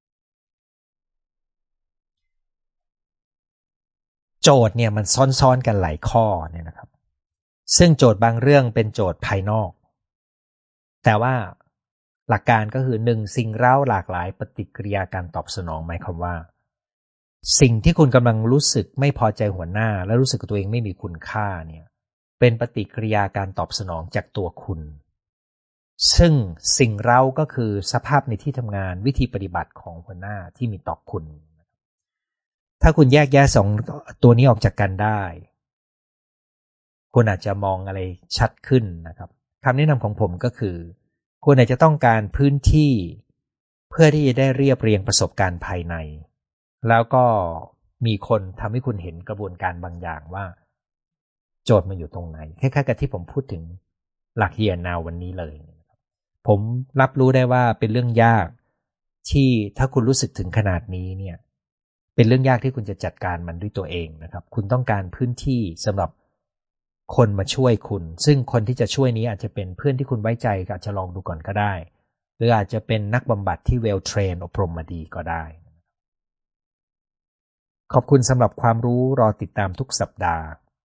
โจทย์เนี่ยมันซ้อนๆกันหลายข้อเนี่ยนะครับซึ่งโจทย์บางเรื่องเป็นโจทย์ภายนอกแต่ว่าหลักการก็คือหนึ่งสิ่งเร้าหลากหลายปฏิกิริยาการตอบสนองหมายความว่าสิ่งที่คุณกำลังรู้สึกไม่พอใจหัวหน้าและรู้สึกตัวเองไม่มีคุณค่าเนี่ยเป็นปฏิกิริยาการตอบสนองจากตัวคุณซึ่งสิ่งเร้าก็คือสภาพในที่ทำงานวิธีปฏิบัติของหัวหน้าที่มีต่อคุณถ้าคุณแยกแยะสองตัวนี้ออกจากกันได้คุณอาจจะมองอะไรชัดขึ้นนะครับคำแนะนำของผมก็คือคุณอาจจะต้องการพื้นที่เพื่อที่จะได้เรียบเรียงประสบการณ์ภายในแล้วก็มีคนทำให้คุณเห็นกระบวนการบางอย่างว่าโจทย์มันอยู่ตรงไหนคล้ายๆกับที่ผมพูดถึงหลัก Here and Now วันนี้เลยผมรับรู้ได้ว่าเป็นเรื่องยากที่ถ้าคุณรู้สึกถึงขนาดนี้เนี่ยเป็นเรื่องยากที่คุณจะจัดการมันด้วยตัวเองนะครับคุณต้องการพื้นที่สำหรับคนมาช่วยคุณซึ่งคนที่จะช่วยนี้อาจจะเป็นเพื่อนที่คุณไว้ใจก็อาจจะลองดูก่อนก็ได้หรืออาจจะเป็นนักบำบัดที่ well trained อบรมมาดีก็ได้ขอบคุณสำหรับความรู้รอติดตามทุกสัปดาห์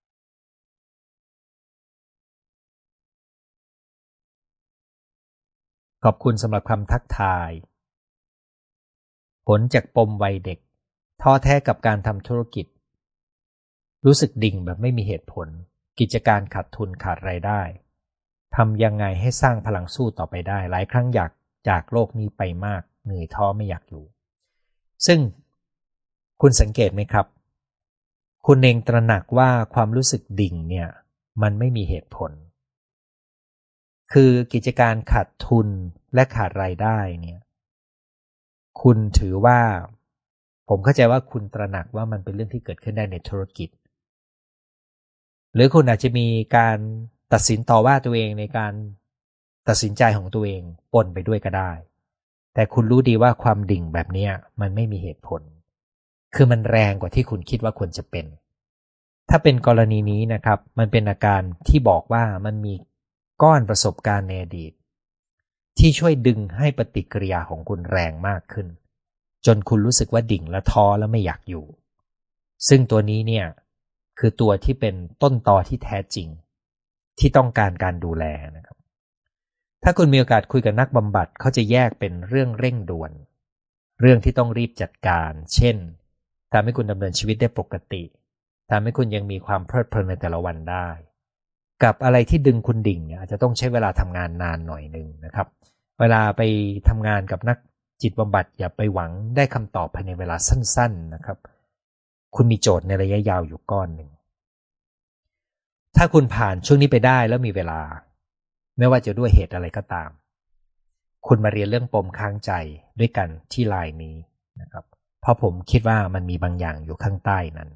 ขอบคุณสำหรับคำทักทายผลจากปมวัยเด็กท้อแท้กับการทำธุรกิจรู้สึกดิ่งแบบไม่มีเหตุผลกิจการขาดทุนขาดรายได้ทำยังไงให้สร้างพลังสู้ต่อไปได้หลายครั้งอยากจากโลกนี้ไปมากเหนื่อยท้อไม่อยากอยู่ซึ่งคุณสังเกตไหมครับคุณเองตระหนักว่าความรู้สึกดิ่งเนี่ยมันไม่มีเหตุผลคือกิจการขาดทุนและขาดรายได้เนี่ยคุณถือว่าผมเข้าใจว่าคุณตระหนักว่ามันเป็นเรื่องที่เกิดขึ้นได้ในธุรกิจหรือคุณอาจจะมีการตัดสินต่อว่าตัวเองในการตัดสินใจของตัวเองปนไปด้วยก็ได้แต่คุณรู้ดีว่าความดิ่งแบบนี้มันไม่มีเหตุผลคือมันแรงกว่าที่คุณคิดว่าควรจะเป็นถ้าเป็นกรณีนี้นะครับมันเป็นอาการที่บอกว่ามันมีก้อนประสบการณ์ในอดีตที่ช่วยดึงให้ปฏิกิริยาของคุณแรงมากขึ้นจนคุณรู้สึกว่าดิ่งและท้อและไม่อยากอยู่ซึ่งตัวนี้เนี่ยคือตัวที่เป็นต้นตอที่แท้จริงที่ต้องการการดูแลนะครับถ้าคุณมีโอกาสคุยกับนักบำบัดเขาจะแยกเป็นเรื่องเร่งด่วนเรื่องที่ต้องรีบจัดการเช่นทำให้คุณดำเนินชีวิตได้ปกติทำให้คุณยังมีความเพลิดเพลินในแต่ละวันได้กับอะไรที่ดึงคุณดิ่งเนี่ยอาจจะต้องใช้เวลาทำงานนานหน่อยนึงนะครับเวลาไปทำงานกับนักจิตบำบัดอย่าไปหวังได้คำตอบภายในเวลาสั้นๆนะครับคุณมีโจทย์ในระยะยาวอยู่ก้อนหนึ่งถ้าคุณผ่านช่วงนี้ไปได้แล้วมีเวลาไม่ว่าจะด้วยเหตุอะไรก็ตามคุณมาเรียนเรื่องปมค้างใจด้วยกันที่ไลน์นี้นะครับเพราะผมคิดว่ามันมีบางอย่างอยู่ข้างใต้นั้น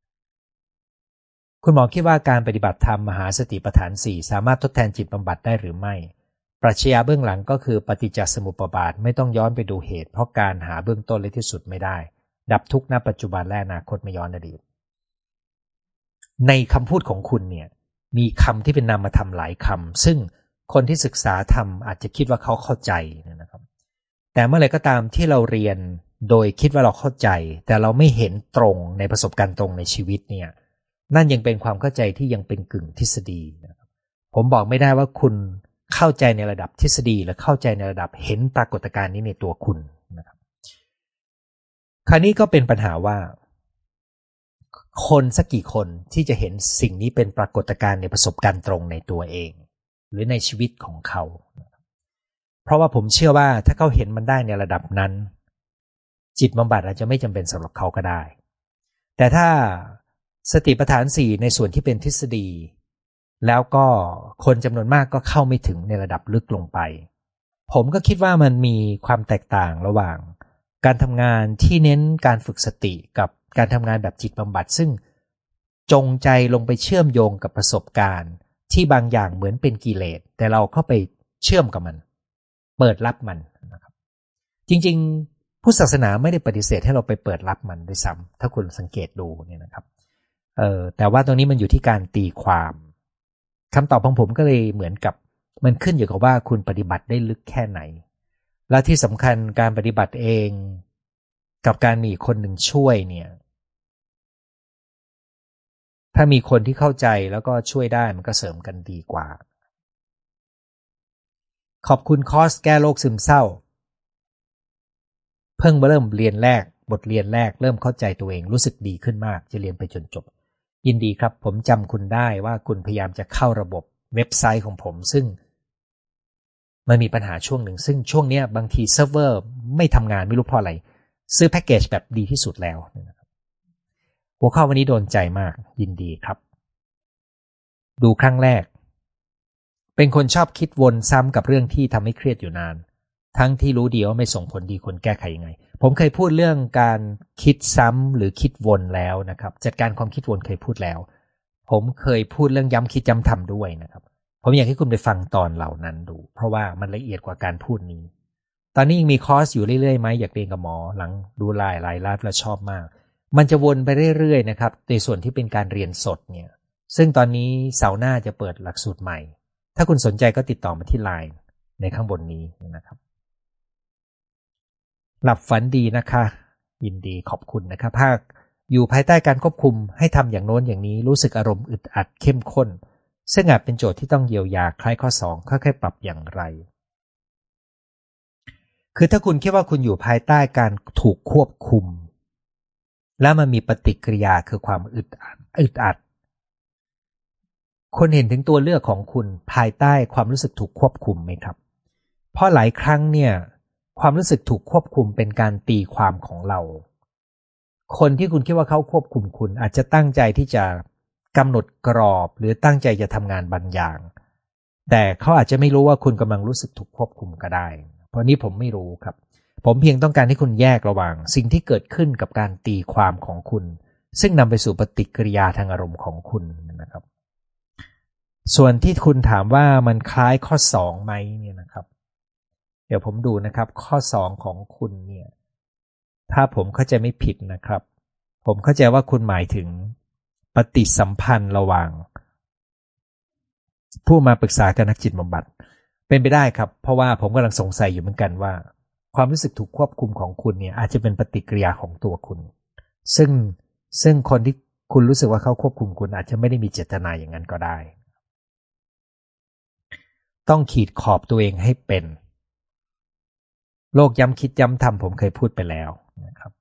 คุณหมอคิดว่าการปฏิบัติธรรมมหาสติปัฏฐานสี่สามารถทดแทนจิตบำบัดได้หรือไม่ปรัชญาเบื้องหลังก็คือปฏิจจสมุปบาทไม่ต้องย้อนไปดูเหตุเพราะการหาเบื้องต้นและที่สุดไม่ได้ดับทุกข์ณปัจจุบันและอนาคตไม่ย้อนอดีตในคำพูดของคุณเนี่ยมีคำที่เป็นนามธรรมหลายคำซึ่งคนที่ศึกษาธรรมอาจจะคิดว่าเขาเข้าใจนะครับแต่เมื่อไหร่ก็ตามที่เราเรียนโดยคิดว่าเราเข้าใจแต่เราไม่เห็นตรงในประสบการณ์ตรงในชีวิตเนี่ยนั่นยังเป็นความเข้าใจที่ยังเป็นกึ่งทฤษฎีนะครับผมบอกไม่ได้ว่าคุณเข้าใจในระดับทฤษฎีหรือเข้าใจในระดับเห็นปรากฏการณ์นี้ในตัวคุณนะครับคราวนี้ก็เป็นปัญหาว่าคนสักกี่คนที่จะเห็นสิ่งนี้เป็นปรากฏการณ์ในประสบการณ์ตรงในตัวเองหรือในชีวิตของเขาเพราะว่าผมเชื่อว่าถ้าเขาเห็นมันได้ในระดับนั้นจิตบำบัดอาจจะไม่จำเป็นสำหรับเขาก็ได้แต่ถ้าสติปัฏฐานสี่ในส่วนที่เป็นทฤษฎีแล้วก็คนจำนวนมากก็เข้าไม่ถึงในระดับลึกลงไปผมก็คิดว่ามันมีความแตกต่างระหว่างการทำงานที่เน้นการฝึกสติกับการทำงานแบบจิตบำบัดซึ่งจงใจลงไปเชื่อมโยงกับประสบการณ์ที่บางอย่างเหมือนเป็นกิเลสแต่เราเข้าไปเชื่อมกับมันเปิดรับมันนะครับจริงๆผู้ศาสนาไม่ได้ปฏิเสธให้เราไปเปิดรับมันด้วยซ้ำถ้าคุณสังเกตดูเนี่ยนะครับเออแต่ว่าตรงนี้มันอยู่ที่การตีความคำตอบของผมก็เลยเหมือนกับมันขึ้นอยู่กับว่าคุณปฏิบัติได้ลึกแค่ไหนและที่สำคัญการปฏิบัติเองกับการมีคนหนึ่งช่วยเนี่ยถ้ามีคนที่เข้าใจแล้วก็ช่วยได้มันก็เสริมกันดีกว่าขอบคุณคอร์สแก้โรคซึมเศร้าเพิ่งมาเริ่มเรียนแรกบทเรียนแรกเริ่มเข้าใจตัวเองรู้สึกดีขึ้นมากจะเรียนไปจนจบยินดีครับผมจำคุณได้ว่าคุณพยายามจะเข้าระบบเว็บไซต์ของผมซึ่งมันมีปัญหาช่วงหนึ่งซึ่งช่วงนี้บางทีเซิร์ฟเวอร์ไม่ทำงานไม่รู้เพราะอะไรซื้อแพ็กเกจแบบดีที่สุดแล้วนะครับหัวข้อวันนี้โดนใจมากยินดีครับดูครั้งแรกเป็นคนชอบคิดวนซ้ำกับเรื่องที่ทำให้เครียดอยู่นานทั้งที่รู้ดีว่าไม่ส่งผลดีควรแก้ไขยังไงผมเคยพูดเรื่องการคิดซ้ำหรือคิดวนแล้วนะครับจัดการความคิดวนเคยพูดแล้วผมเคยพูดเรื่องย้ำคิดย้ำทำด้วยนะครับผมอยากให้คุณไปฟังตอนเหล่านั้นดูเพราะว่ามันละเอียดกว่าการพูดนี้ตอนนี้ยังมีคอร์สอยู่เรื่อยๆไหมอยากเรียนกับหมอหลังดูไลน์ไลน์ไลฟ์แล้วชอบมากมันจะวนไปเรื่อยๆนะครับในส่วนที่เป็นการเรียนสดเนี่ยซึ่งตอนนี้เสาร์หน้าจะเปิดหลักสูตรใหม่ถ้าคุณสนใจก็ติดต่อมาที่ไลน์ในข้างบนนี้นะครับหลับฝันดีนะคะยินดีขอบคุณนะครับภาคอยู่ภายใต้การควบคุมให้ทำอย่างโน้นอย่างนี้รู้สึกอารมณ์อึดอัดเข้มข้นซึ่งอาจเป็นโจทย์ที่ต้องเยียวยาคล้ายข้อสองค่อยๆปรับอย่างไรคือถ้าคุณคิดว่าคุณอยู่ภายใต้การถูกควบคุมแล้วมันมีปฏิกิริยาคือความอึดอัดอึดอัดคุณเห็นถึงตัวเลือกของคุณภายใต้ความรู้สึกถูกควบคุมไหมครับเพราะหลายครั้งเนี่ยความรู้สึกถูกควบคุมเป็นการตีความของเราคนที่คุณคิดว่าเขาควบคุมคุณอาจจะตั้งใจที่จะกำหนดกรอบหรือตั้งใจจะทำงานบางอย่างแต่เขาอาจจะไม่รู้ว่าคุณกำลังรู้สึกถูกควบคุมก็ได้เพราะนี้ผมไม่รู้ครับผมเพียงต้องการให้คุณแยกระหว่างสิ่งที่เกิดขึ้นกับการตีความของคุณซึ่งนำไปสู่ปฏิกิริยาทางอารมณ์ของคุณนะครับส่วนที่คุณถามว่ามันคล้ายข้อสองไหมเนี่ยนะครับเดี๋ยวผมดูนะครับข้อสองของคุณเนี่ยถ้าผมเข้าใจไม่ผิดนะครับผมเข้าใจว่าคุณหมายถึงปฏิสัมพันธ์ระหว่างผู้มาปรึกษากับนักจิตบำบัดเป็นไปได้ครับเพราะว่าผมกำลังสงสัยอยู่เหมือนกันว่าความรู้สึกถูกควบคุมของคุณเนี่ยอาจจะเป็นปฏิกิริยาของตัวคุณซึ่งซึ่งคนที่คุณรู้สึกว่าเขาควบคุมคุณอาจจะไม่ได้มีเจตนาอย่างนั้นก็ได้ต้องขีดขอบตัวเองให้เป็นโลกย้ำคิดย้ำทำผมเคยพูดไปแล้วนะครับ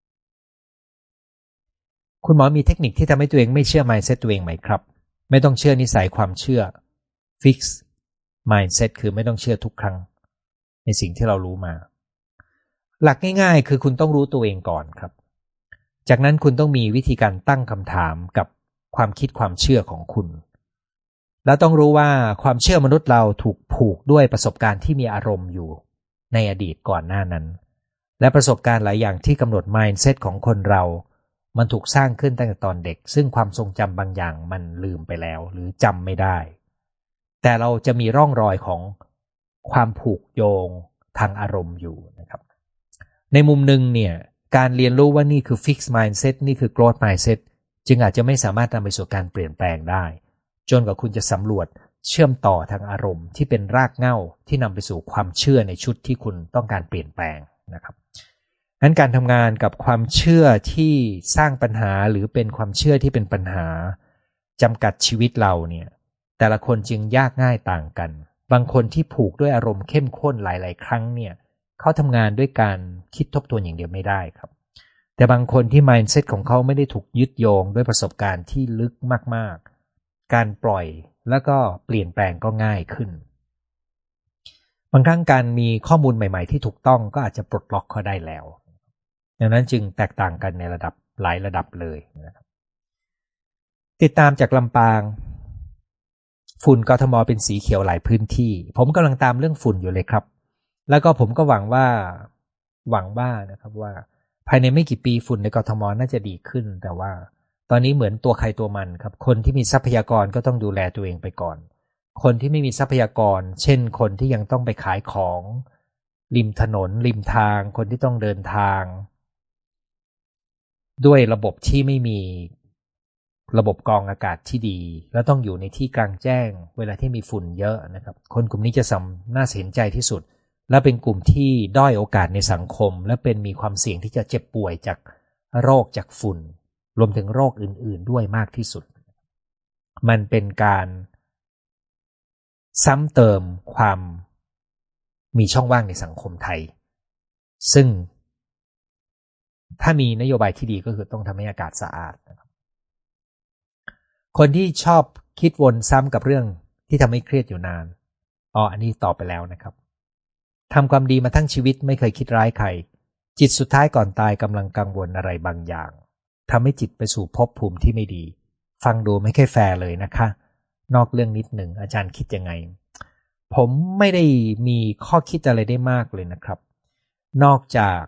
คุณหมอมีเทคนิคที่ทำให้ตัวเองไม่เชื่อ mindset ตัวเองไหมครับไม่ต้องเชื่อนิสัยความเชื่อ fix mindset คือไม่ต้องเชื่อทุกครั้งในสิ่งที่เรารู้มาหลักง่ายๆคือคุณต้องรู้ตัวเองก่อนครับจากนั้นคุณต้องมีวิธีการตั้งคำถามกับความคิดความเชื่อของคุณแล้วต้องรู้ว่าความเชื่อมนุษย์เราถูกผูกด้วยประสบการณ์ที่มีอารมณ์อยู่ในอดีตก่อนหน้านั้นและประสบการณ์หลายอย่างที่กำหนด mindset ของคนเรามันถูกสร้างขึ้นตั้งแต่ตอนเด็กซึ่งความทรงจำบางอย่างมันลืมไปแล้วหรือจำไม่ได้แต่เราจะมีร่องรอยของความผูกโยงทางอารมณ์อยู่นะครับในมุมหนึ่งเนี่ยการเรียนรู้ว่านี่คือ fix mindset นี่คือ growth mindset จึงอาจจะไม่สามารถนำไปสู่การเปลี่ยนแปลงได้จนกว่าคุณจะสำรวจเชื่อมต่อทางอารมณ์ที่เป็นรากเหง้าที่นำไปสู่ความเชื่อในชุดที่คุณต้องการเปลี่ยนแปลงนะครับงั้นการทำงานกับความเชื่อที่สร้างปัญหาหรือเป็นความเชื่อที่เป็นปัญหาจำกัดชีวิตเราเนี่ยแต่ละคนจึงยากง่ายต่างกันบางคนที่ผูกด้วยอารมณ์เข้มข้นหลายๆครั้งเนี่ยเขาทำงานด้วยการคิดทบทวนอย่างเดียวไม่ได้ครับแต่บางคนที่ mindset ของเขาไม่ได้ถูกยึดโยงด้วยประสบการณ์ที่ลึกมากๆการปล่อยแล้วก็เปลี่ยนแปลงก็ง่ายขึ้นบางครั้งการมีข้อมูลใหม่ๆที่ถูกต้องก็อาจจะปลดล็อกเขาได้แล้วดังนั้นจึงแตกต่างกันในระดับหลายระดับเลยนะครับติดตามจากลำปางฝุ่นกทมเป็นสีเขียวหลายพื้นที่ผมกำลังตามเรื่องฝุ่นอยู่เลยครับแล้วก็ผมก็หวังว่าหวังว่านะครับว่าภายในไม่กี่ปีฝุ่นในกทมน่าจะดีขึ้นแต่ว่าตอนนี้เหมือนตัวใครตัวมันครับคนที่มีทรัพยากรก็ต้องดูแลตัวเองไปก่อนคนที่ไม่มีทรัพยากรเช่นคนที่ยังต้องไปขายของริมถนนริมทางคนที่ต้องเดินทางด้วยระบบที่ไม่มีระบบกรองอากาศที่ดีแล้วต้องอยู่ในที่กลางแจ้งเวลาที่มีฝุ่นเยอะนะครับคนกลุ่มนี้จะสำน่าเห็นใจที่สุดและเป็นกลุ่มที่ด้อยโอกาสในสังคมและเป็นมีความเสี่ยงที่จะเจ็บป่วยจากโรคจากฝุ่นรวมถึงโรคอื่นๆด้วยมากที่สุดมันเป็นการซ้ำเติมความมีช่องว่างในสังคมไทยซึ่งถ้ามีนโยบายที่ดีก็คือต้องทำให้อากาศสะอาดนะครับคนที่ชอบคิดวนซ้ำกับเรื่องที่ทำให้เครียดอยู่นานอ๋ออันนี้ตอบไปแล้วนะครับทำความดีมาทั้งชีวิตไม่เคยคิดร้ายใครจิตสุดท้ายก่อนตายกำลังกังวลอะไรบางอย่างทำให้จิตไปสู่ภพภูมิที่ไม่ดีฟังดูไม่ค่อยแฟร์เลยนะคะนอกเรื่องนิดหนึ่งอาจารย์คิดยังไงผมไม่ได้มีข้อคิดอะไรได้มากเลยนะครับนอกจาก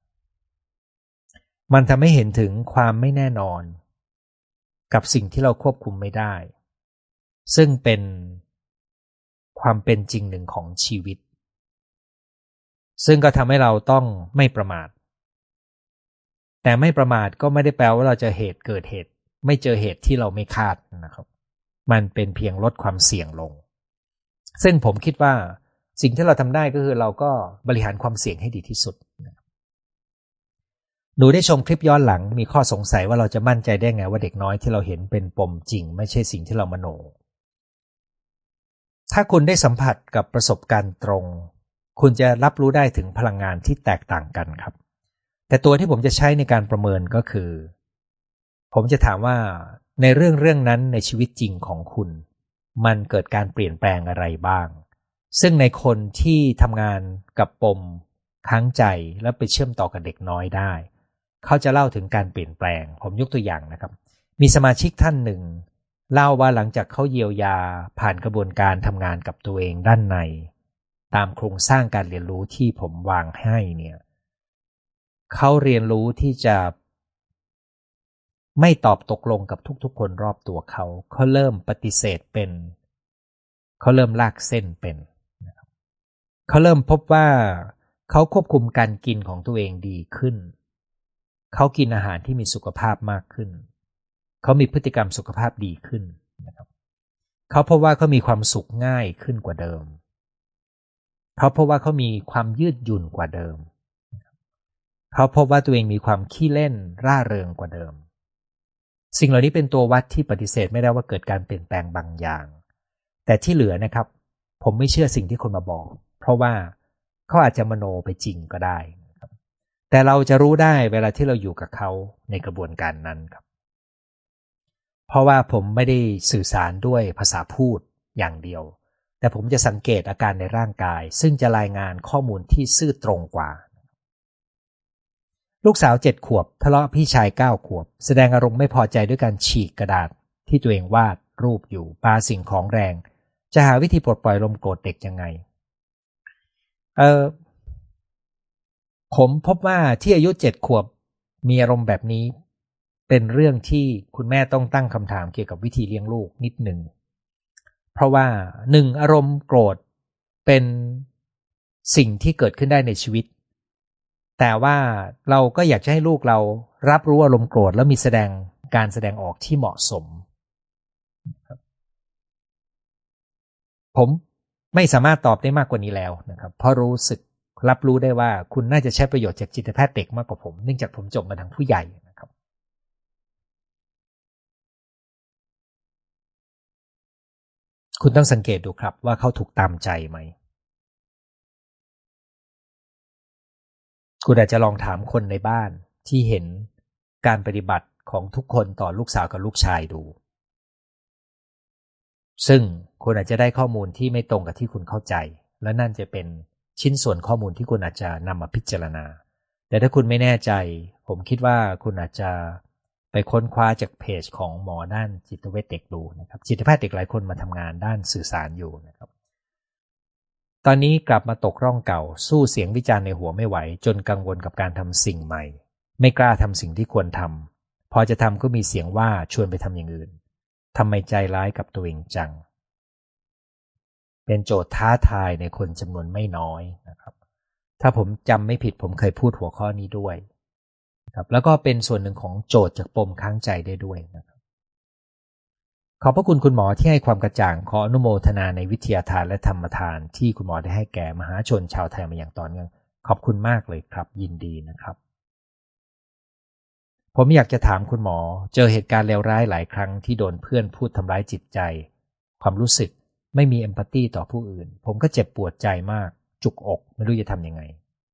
มันทำให้เห็นถึงความไม่แน่นอนกับสิ่งที่เราควบคุมไม่ได้ซึ่งเป็นความเป็นจริงหนึ่งของชีวิตซึ่งก็ทำให้เราต้องไม่ประมาทแต่ไม่ประมาทก็ไม่ได้แปลว่าเราจะเหตุเกิดเหตุไม่เจอเหตุที่เราไม่คาดนะครับมันเป็นเพียงลดความเสี่ยงลงซึ่งผมคิดว่าสิ่งที่เราทำได้ก็คือเราก็บริหารความเสี่ยงให้ดีที่สุดหนูได้ชมคลิปย้อนหลังมีข้อสงสัยว่าเราจะมั่นใจได้ไงว่าเด็กน้อยที่เราเห็นเป็นปมจริงไม่ใช่สิ่งที่เรามโนถ้าคุณได้สัมผัสกับประสบการณ์ตรงคุณจะรับรู้ได้ถึงพลังงานที่แตกต่างกันครับแต่ตัวที่ผมจะใช้ในการประเมินก็คือผมจะถามว่าในเรื่องเรื่องนั้นในชีวิตจริงของคุณมันเกิดการเปลี่ยนแปลงอะไรบ้างซึ่งในคนที่ทำงานกับปมค้างใจแล้วไปเชื่อมต่อกับเด็กน้อยได้เขาจะเล่าถึงการเปลี่ยนแปลงผมยกตัวอย่างนะครับมีสมาชิกท่านหนึ่งเล่าว่าหลังจากเขาเยียวยาผ่านกระบวนการทำงานกับตัวเองด้านในตามโครงสร้างการเรียนรู้ที่ผมวางให้เนี่ยเขาเรียนรู้ที่จะไม่ตอบตกลงกับทุกๆคนรอบตัวเขาเขาเริ่มปฏิเสธเป็นเขาเริ่มลากเส้นเป็นนะครับเขาเริ่มพบว่าเขาควบคุมการกินของตัวเองดีขึ้นเขากินอาหารที่มีสุขภาพมากขึ้นเขามีพฤติกรรมสุขภาพดีขึ้นนะครับเขาพบว่าเขามีความสุขง่ายขึ้นกว่าเดิมเขาพบว่าเขามีความยืดหยุ่นกว่าเดิมเขาพบว่าตัวเองมีความขี้เล่นร่าเริงกว่าเดิมสิ่งเหล่านี้เป็นตัววัดที่ปฏิเสธไม่ได้ว่าเกิดการเปลี่ยนแปลงบางอย่างแต่ที่เหลือนะครับผมไม่เชื่อสิ่งที่คนมาบอกเพราะว่าเขาอาจจะมโนไปจริงก็ได้ครับแต่เราจะรู้ได้เวลาที่เราอยู่กับเขาในกระบวนการนั้นครับเพราะว่าผมไม่ได้สื่อสารด้วยภาษาพูดอย่างเดียวแต่ผมจะสังเกตอาการในร่างกายซึ่งจะรายงานข้อมูลที่ซื่อตรงกว่าลูกสาวเจ็ดขวบทะเลาะพี่ชายเก้าขวบแสดงอารมณ์ไม่พอใจด้วยการฉีกกระดาษที่ตัวเองวาดรูปอยู่ปาสิ่งของแรงจะหาวิธีปลดปล่อยลมโกรธเด็กยังไงเออผมพบว่าที่อายุเจ็ดขวบมีอารมณ์แบบนี้เป็นเรื่องที่คุณแม่ต้องตั้งคำถามเกี่ยวกับวิธีเลี้ยงลูกนิดหนึ่งเพราะว่าหนึ่งอารมณ์โกรธเป็นสิ่งที่เกิดขึ้นได้ในชีวิตแต่ว่าเราก็อยากจะให้ลูกเรารับรู้อารมณ์โกรธแล้วมีแสดงการแสดงออกที่เหมาะสมผมไม่สามารถตอบได้มากกว่านี้แล้วนะครับเพราะรู้สึกรับรู้ได้ว่าคุณน่าจะใช้ประโยชน์จากจิตแพทย์เด็กมากกว่าผมเนื่องจากผมจบมาทางผู้ใหญ่นะครับคุณต้องสังเกตดูครับว่าเขาถูกตามใจไหมคุณอาจจะลองถามคนในบ้านที่เห็นการปฏิบัติของทุกคนต่อลูกสาวกับลูกชายดูซึ่งคุณอาจจะได้ข้อมูลที่ไม่ตรงกับที่คุณเข้าใจและนั่นจะเป็นชิ้นส่วนข้อมูลที่คุณอาจจะนำมาพิจารณาแต่ถ้าคุณไม่แน่ใจผมคิดว่าคุณอาจจะไปค้นคว้าจากเพจของหมอด้านจิตเวชเด็กดูนะครับจิตแพทย์เด็กหลายคนมาทำงานด้านสื่อสารอยู่นะครับตอนนี้กลับมาตกร่องเก่าสู้เสียงวิจารณ์ในหัวไม่ไหวจนกังวลกับการทำสิ่งใหม่ไม่กล้าทำสิ่งที่ควรทำพอจะทำก็มีเสียงว่าชวนไปทำอย่างอื่นทำไมใจร้ายกับตัวเองจังเป็นโจทย์ท้าทายในคนจำนวนไม่น้อยนะครับถ้าผมจำไม่ผิดผมเคยพูดหัวข้อนี้ด้วยครับแล้วก็เป็นส่วนหนึ่งของโจทย์จากปมค้างใจได้ด้วยนะครับขอบพระคุณคุณหมอที่ให้ความกระจ่างขออนุโมทนาในวิทยาทานและธรรมทานที่คุณหมอได้ให้แก่มหาชนชาวไทยมาอย่างต่อเนื่องขอบคุณมากเลยครับยินดีนะครับผมอยากจะถามคุณหมอเจอเหตุการณ์เลวร้ายหลายครั้งที่โดนเพื่อนพูดทำร้ายจิตใจความรู้สึกไม่มีเอมพัตตีต่อผู้อื่นผมก็เจ็บปวดใจมากจุกอกไม่รู้จะทำยังไง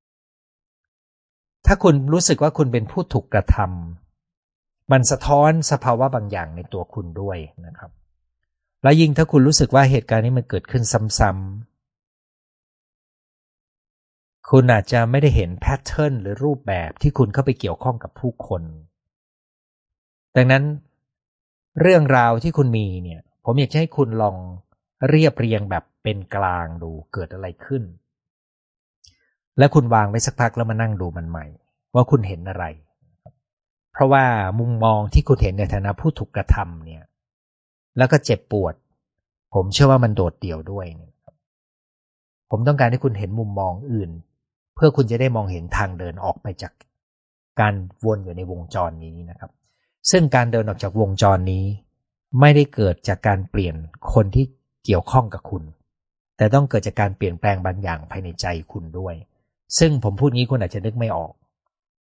ถ้าคุณรู้สึกว่าคุณเป็นผู้ถูกกระทำมันสะท้อนสภาวะบางอย่างในตัวคุณด้วยนะครับและยิ่งถ้าคุณรู้สึกว่าเหตุการณ์นี้มันเกิดขึ้นซ้ำๆคุณอาจจะไม่ได้เห็นแพทเทิร์นหรือรูปแบบที่คุณเข้าไปเกี่ยวข้องกับผู้คนดังนั้นเรื่องราวที่คุณมีเนี่ยผมอยากให้คุณลองเรียบเรียงแบบเป็นกลางดูเกิดอะไรขึ้นและคุณวางไว้สักพักแล้วมานั่งดูมันใหม่ว่าคุณเห็นอะไรเพราะว่ามุมมองที่คุณเห็นในฐานะผู้ถูกกระทำเนี่ยแล้วก็เจ็บปวดผมเชื่อว่ามันโดดเดี่ยวด้วยเนี่ยผมต้องการให้คุณเห็นมุมมองอื่นเพื่อคุณจะได้มองเห็นทางเดินออกไปจากการวนอยู่ในวงจรนี้นะครับซึ่งการเดินออกจากวงจรนี้ไม่ได้เกิดจากการเปลี่ยนคนที่เกี่ยวข้องกับคุณแต่ต้องเกิดจากการเปลี่ยนแปลงบางอย่างภายในใจคุณด้วยซึ่งผมพูดงี้คุณอาจจะนึกไม่ออก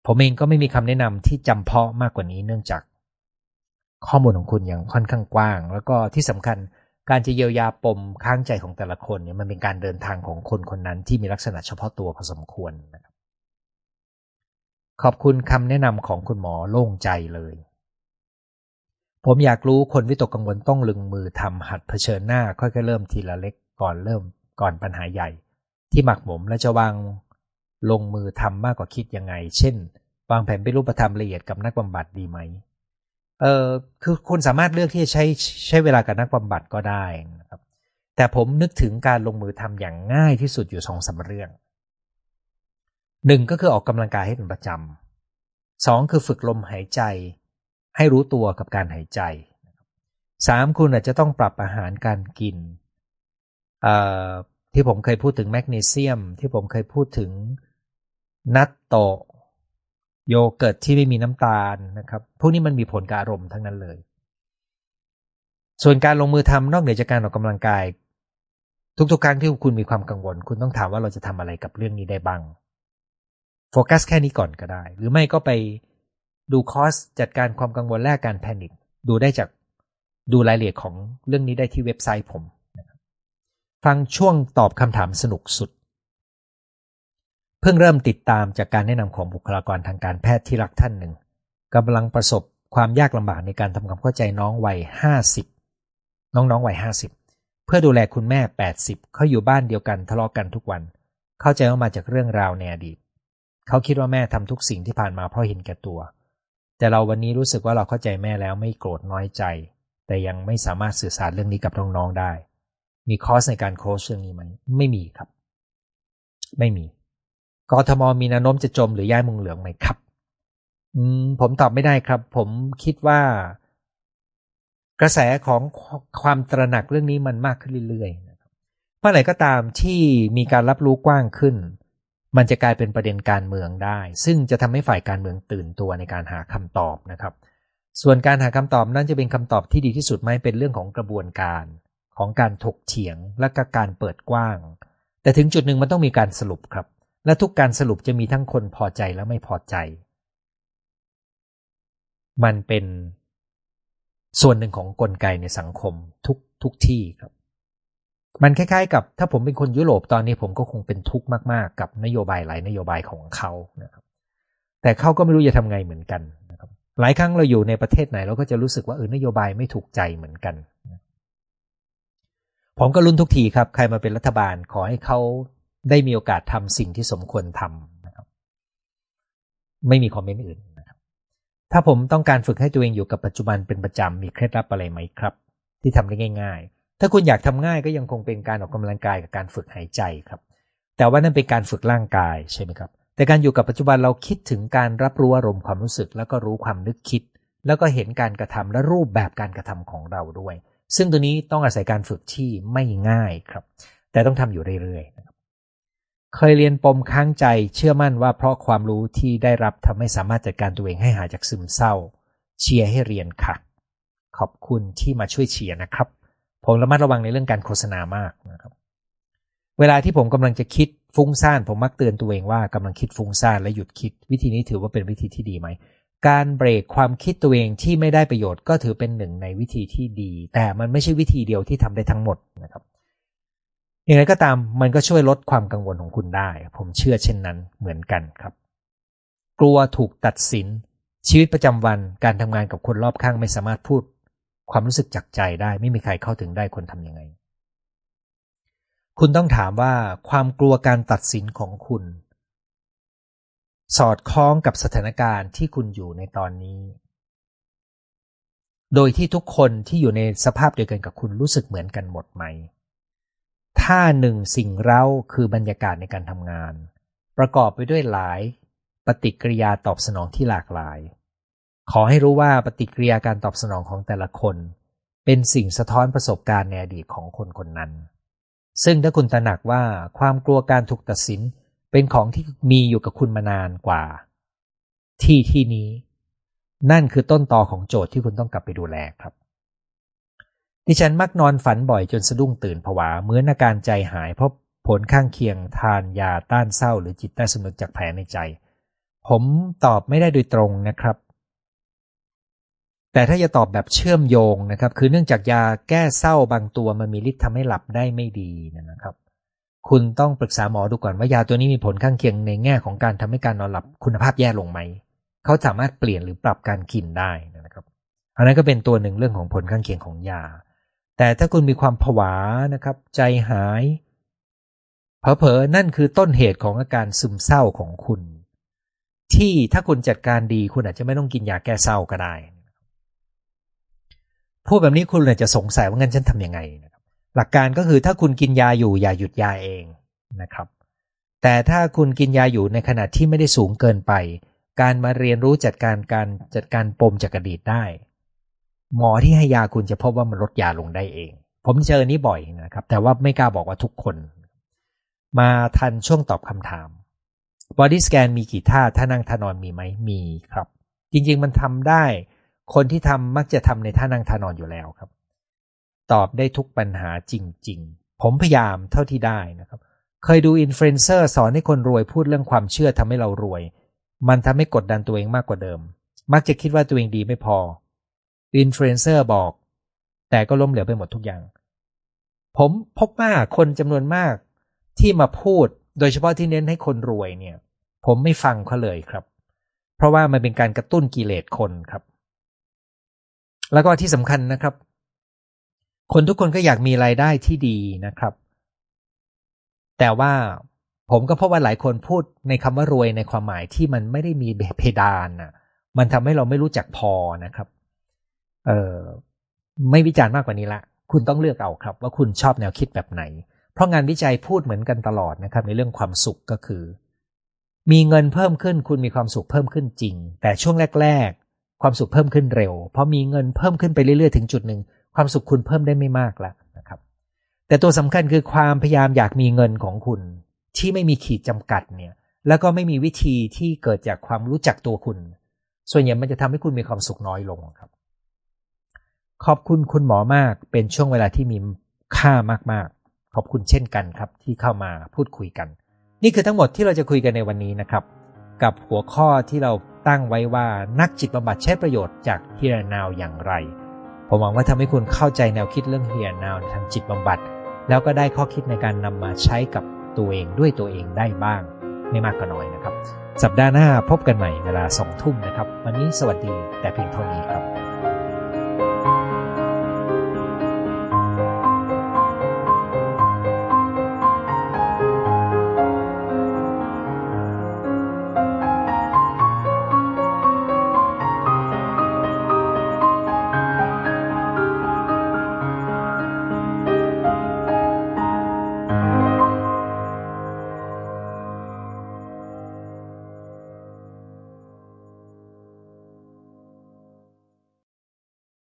ผมเองก็ไม่มีคำแนะนำที่จำเพาะมากกว่านี้เนื่องจากข้อมูลของคุณยังค่อนข้างกว้างแล้วก็ที่สำคัญการจะเยียวยาปมค้างใจของแต่ละคนเนี่ยมันเป็นการเดินทางของคนคนนั้นที่มีลักษณะเฉพาะตัวพอสมควรนะครับขอบคุณคำแนะนำของคุณหมอโล่งใจเลยผมอยากรู้คนวิตกกังวลต้องลงมือทำหัดเผชิญหน้าค่อยๆเริ่มทีละเล็กก่อนเริ่มก่อนปัญหาใหญ่ที่หมักหมมและจะวางลงมือทำมากกว่าคิดยังไงเช่นวางแผนเป็นรูปธรรมละเอียดกับนักบำบัดดีไหมเออคือคุณสามารถเลือกที่จะใช้ใช้เวลากับนักบำบัดก็ได้นะครับแต่ผมนึกถึงการลงมือทำอย่างง่ายที่สุดอยู่สองสามเรื่องหนึ่งก็คือออกกำลังกายให้เป็นประจำสองคือฝึกลมหายใจให้รู้ตัวกับการหายใจสามคุณอาจจะต้องปรับอาหารการกินเอ่อที่ผมเคยพูดถึงแมกนีเซียมที่ผมเคยพูดถึงนัตโตะโยเกิร์ตที่ไม่มีน้ำตาลนะครับพวกนี้มันมีผลกับอารมณ์ทั้งนั้นเลยส่วนการลงมือทำนอกเหนือจากการออกกำลังกายทุกๆครั้งที่คุณมีความกังวลคุณต้องถามว่าเราจะทำอะไรกับเรื่องนี้ได้บ้างโฟกัสแค่นี้ก่อนก็ได้หรือไม่ก็ไปดูคอร์สจัดการความกังวลและการแพนิคดูได้จากดูรายละเอียดของเรื่องนี้ได้ที่เว็บไซต์ผมฟังช่วงตอบคำถามสนุกสุดเพิ่งเริ่มติดตามจากการแนะนำของบุคลากรทางการแพทย์ที่รักท่านหนึ่งกำลังประสบความยากลำบากในการทำความเข้าใจน้องวัยห้าสิบน้องๆวัยห้าสิบเพื่อดูแลคุณแม่แปดสิบเขาอยู่บ้านเดียวกันทะเลาะกันทุกวันเข้าใจว่ามาจากเรื่องราวในอดีตเขาคิดว่าแม่ทำทุกสิ่งที่ผ่านมาเพราะเห็นแก่ตัวแต่เราวันนี้รู้สึกว่าเราเข้าใจแม่แล้วไม่โกรธน้อยใจแต่ยังไม่สามารถสื่อสารเรื่องนี้กับน้องๆได้มีคอร์สในการโค้ชเรื่องนี้ไหมไม่มีครับไม่มีกทม.มีแนวโน้มจะจมหรือย้ายเมืองเหลืองไหมครับอืมผมตอบไม่ได้ครับผมคิดว่ากระแสของความตระหนักเรื่องนี้มันมากขึ้นเรื่อยๆนะครับเมื่อไหร่ก็ตามที่มีการรับรู้กว้างขึ้นมันจะกลายเป็นประเด็นการเมืองได้ซึ่งจะทำให้ฝ่ายการเมืองตื่นตัวในการหาคำตอบนะครับส่วนการหาคำตอบนั้นจะเป็นคำตอบที่ดีที่สุดไหมเป็นเรื่องของกระบวนการของการถกเถียงและก็การเปิดกว้างแต่ถึงจุดหนึ่งมันต้องมีการสรุปครับและทุกการสรุปจะมีทั้งคนพอใจและไม่พอใจมันเป็นส่วนหนึ่งของกลไกในสังคมทุกทุกที่ครับมันคล้ายๆกับถ้าผมเป็นคนยุโรปตอนนี้ผมก็คงเป็นทุกข์มากๆกับนโยบายหลายนโยบายของเขานะครับแต่เขาก็ไม่รู้จะทำไงเหมือนกันนะครับหลายครั้งเราอยู่ในประเทศไหนเราก็จะรู้สึกว่าเออนโยบายไม่ถูกใจเหมือนกันผมก็ลุ้นทุกทีครับใครมาเป็นรัฐบาลขอให้เขาได้มีโอกาสทำสิ่งที่สมควรทำนะครับไม่มีคอมเมนต์อื่นนะครับถ้าผมต้องการฝึกให้ตัวเองอยู่กับปัจจุบันเป็นประจำมีเคล็ดลับอะไรไหมครับที่ทำได้ง่ายๆถ้าคุณอยากทำง่ายก็ยังคงเป็นการออกกำลังกายกับการฝึกหายใจครับแต่ว่านั่นเป็นการฝึกร่างกายใช่ไหมครับแต่การอยู่กับปัจจุบันเราคิดถึงการรับรู้อารมณ์ความรู้สึกแล้วก็รู้ความนึกคิดแล้วก็เห็นการกระทำและรูปแบบการกระทำของเราด้วยซึ่งตัวนี้ต้องอาศัยการฝึกที่ไม่ง่ายครับแต่ต้องทำอยู่เรื่อยๆนะครับเคยเรียนปมค้างใจเชื่อมั่นว่าเพราะความรู้ที่ได้รับทำให้สามารถจัดการตัวเองให้หายจากซึมเศร้าเชียร์ให้เรียนค่ะขอบคุณที่มาช่วยเชียร์นะครับผมระมัดระวังในเรื่องการโฆษณามากนะครับเวลาที่ผมกำลังจะคิดฟุ้งซ่านผมมักเตือนตัวเองว่ากำลังคิดฟุ้งซ่านและหยุดคิดวิธีนี้ถือว่าเป็นวิธีที่ดีไหมการเบรกความคิดตัวเองที่ไม่ได้ประโยชน์ก็ถือเป็นหนึ่งในวิธีที่ดีแต่มันไม่ใช่วิธีเดียวที่ทำได้ทั้งหมดนะครับอย่างไรก็ตามมันก็ช่วยลดความกังวลของคุณได้ผมเชื่อเช่นนั้นเหมือนกันครับกลัวถูกตัดสินชีวิตประจำวันการทำงานกับคนรอบข้างไม่สามารถพูดความรู้สึกจากใจได้ไม่มีใครเข้าถึงได้คนทำยังไงคุณต้องถามว่าความกลัวการตัดสินของคุณสอดคล้องกับสถานการณ์ที่คุณอยู่ในตอนนี้โดยที่ทุกคนที่อยู่ในสภาพเดียวกันกับคุณรู้สึกเหมือนกันหมดไหมถ้าหนึ่งสิ่งเร้าคือบรรยากาศในการทำงานประกอบไปด้วยหลายปฏิกิริยาตอบสนองที่หลากหลายขอให้รู้ว่าปฏิกิริยาการตอบสนองของแต่ละคนเป็นสิ่งสะท้อนประสบการณ์ในอดีตของคนคนนั้นซึ่งถ้าคุณตระหนักว่าความกลัวการถูกตัดสินเป็นของที่มีอยู่กับคุณมานานกว่าที่ที่นี้นั่นคือต้นตอของโจทย์ที่คุณต้องกลับไปดูแลครับดิฉันมักนอนฝันบ่อยจนสะดุ้งตื่นผวาเหมือนอาการใจหายเพราะผลข้างเคียงทานยาต้านเศร้าหรือจิตใต้สำนึกจากแผลในใจผมตอบไม่ได้โดยตรงนะครับแต่ถ้าจะตอบแบบเชื่อมโยงนะครับคือเนื่องจากยาแก้เศร้าบางตัวมันมีฤทธิ์ทำให้หลับได้ไม่ดีนะครับคุณต้องปรึกษาหมอดูก่อนว่ายาตัวนี้มีผลข้างเคียงในแง่ของการทำให้การนอนหลับคุณภาพแย่ลงไหมเขาสามารถเปลี่ยนหรือปรับการกินได้นะครับอันนั้นก็เป็นตัวหนึ่งเรื่องของผลข้างเคียงของยาแต่ถ้าคุณมีความผวานะครับใจหายเผลอๆนั่นคือต้นเหตุของอาการซึมเศร้าของคุณที่ถ้าคุณจัดการดีคุณอาจจะไม่ต้องกินยาแก้เศร้าก็ได้พูดแบบนี้คุณอาจจะสงสัยว่างั้นฉันทำยังไงนะครับหลักการก็คือถ้าคุณกินยาอยู่อย่าหยุดยาเองนะครับแต่ถ้าคุณกินยาอยู่ในขณะที่ไม่ได้สูงเกินไปการมาเรียนรู้จัดการการจัดการปมจากอดีตได้หมอที่ให้ยาคุณจะพบว่ามันลดยาลงได้เองผมเจอนี้บ่อยนะครับแต่ว่าไม่กล้าบอกว่าทุกคนมาทันช่วงตอบคำถาม Body Scan มีกี่ท่าถ้านั่งท่านอนมีไหมมีครับจริงๆมันทำได้คนที่ทำมักจะทำในท่านั่งท่านอนอยู่แล้วครับตอบได้ทุกปัญหาจริงๆผมพยายามเท่าที่ได้นะครับเคยดูอินฟลูเอนเซอร์สอนให้คนรวยพูดเรื่องความเชื่อทำให้เรารวยมันทำให้กดดันตัวเองมากกว่าเดิมมักจะคิดว่าตัวเองดีไม่พออินฟลูเอนเซอร์บอกแต่ก็ล้มเหลวไปหมดทุกอย่างผมพบว่าคนจำนวนมากที่มาพูดโดยเฉพาะที่เน้นให้คนรวยเนี่ยผมไม่ฟังเขาเลยครับเพราะว่ามันเป็นการกระตุ้นกิเลสคนครับแล้วก็ที่สำคัญนะครับคนทุกคนก็อยากมีรายได้ที่ดีนะครับแต่ว่าผมก็พบว่าหลายคนพูดในคำว่ารวยในความหมายที่มันไม่ได้มีเพดานน่ะมันทำให้เราไม่รู้จักพอนะครับเออไม่วิจารณ์มากกว่านี้ละคุณต้องเลือกเอาครับว่าคุณชอบแนวคิดแบบไหนเพราะงานวิจัยพูดเหมือนกันตลอดนะครับในเรื่องความสุขก็คือมีเงินเพิ่มขึ้นคุณมีความสุขเพิ่มขึ้นจริงแต่ช่วงแรกๆความสุขเพิ่มขึ้นเร็วพอมีเงินเพิ่มขึ้นไปเรื่อยๆถึงจุดหนึ่งความสุขคุณเพิ่มได้ไม่มากแล้วนะครับแต่ตัวสำคัญคือความพยายามอยากมีเงินของคุณที่ไม่มีขีดจำกัดเนี่ยแล้วก็ไม่มีวิธีที่เกิดจากความรู้จักตัวคุณส่วนใหญ่มันจะทำให้คุณมีความสุขน้อยลงครับขอบคุณคุณหมอมากเป็นช่วงเวลาที่มีค่ามากๆขอบคุณเช่นกันครับที่เข้ามาพูดคุยกันนี่คือทั้งหมดที่เราจะคุยกันในวันนี้นะครับกับหัวข้อที่เราตั้งไว้ว่านักจิตบำบัดใช้ประโยชน์จาก Here and Now อย่างไรผมหวังว่าทำให้คุณเข้าใจแนวคิดเรื่อง Here and Now ทางจิตบำบัดแล้วก็ได้ข้อคิดในการนำมาใช้กับตัวเองด้วยตัวเองได้บ้างไม่มากก็น้อยนะครับสัปดาห์หน้าพบกันใหม่เวลาสองทุ่มนะครับวันนี้สวัสดีแต่เพียงเท่านี้ครับ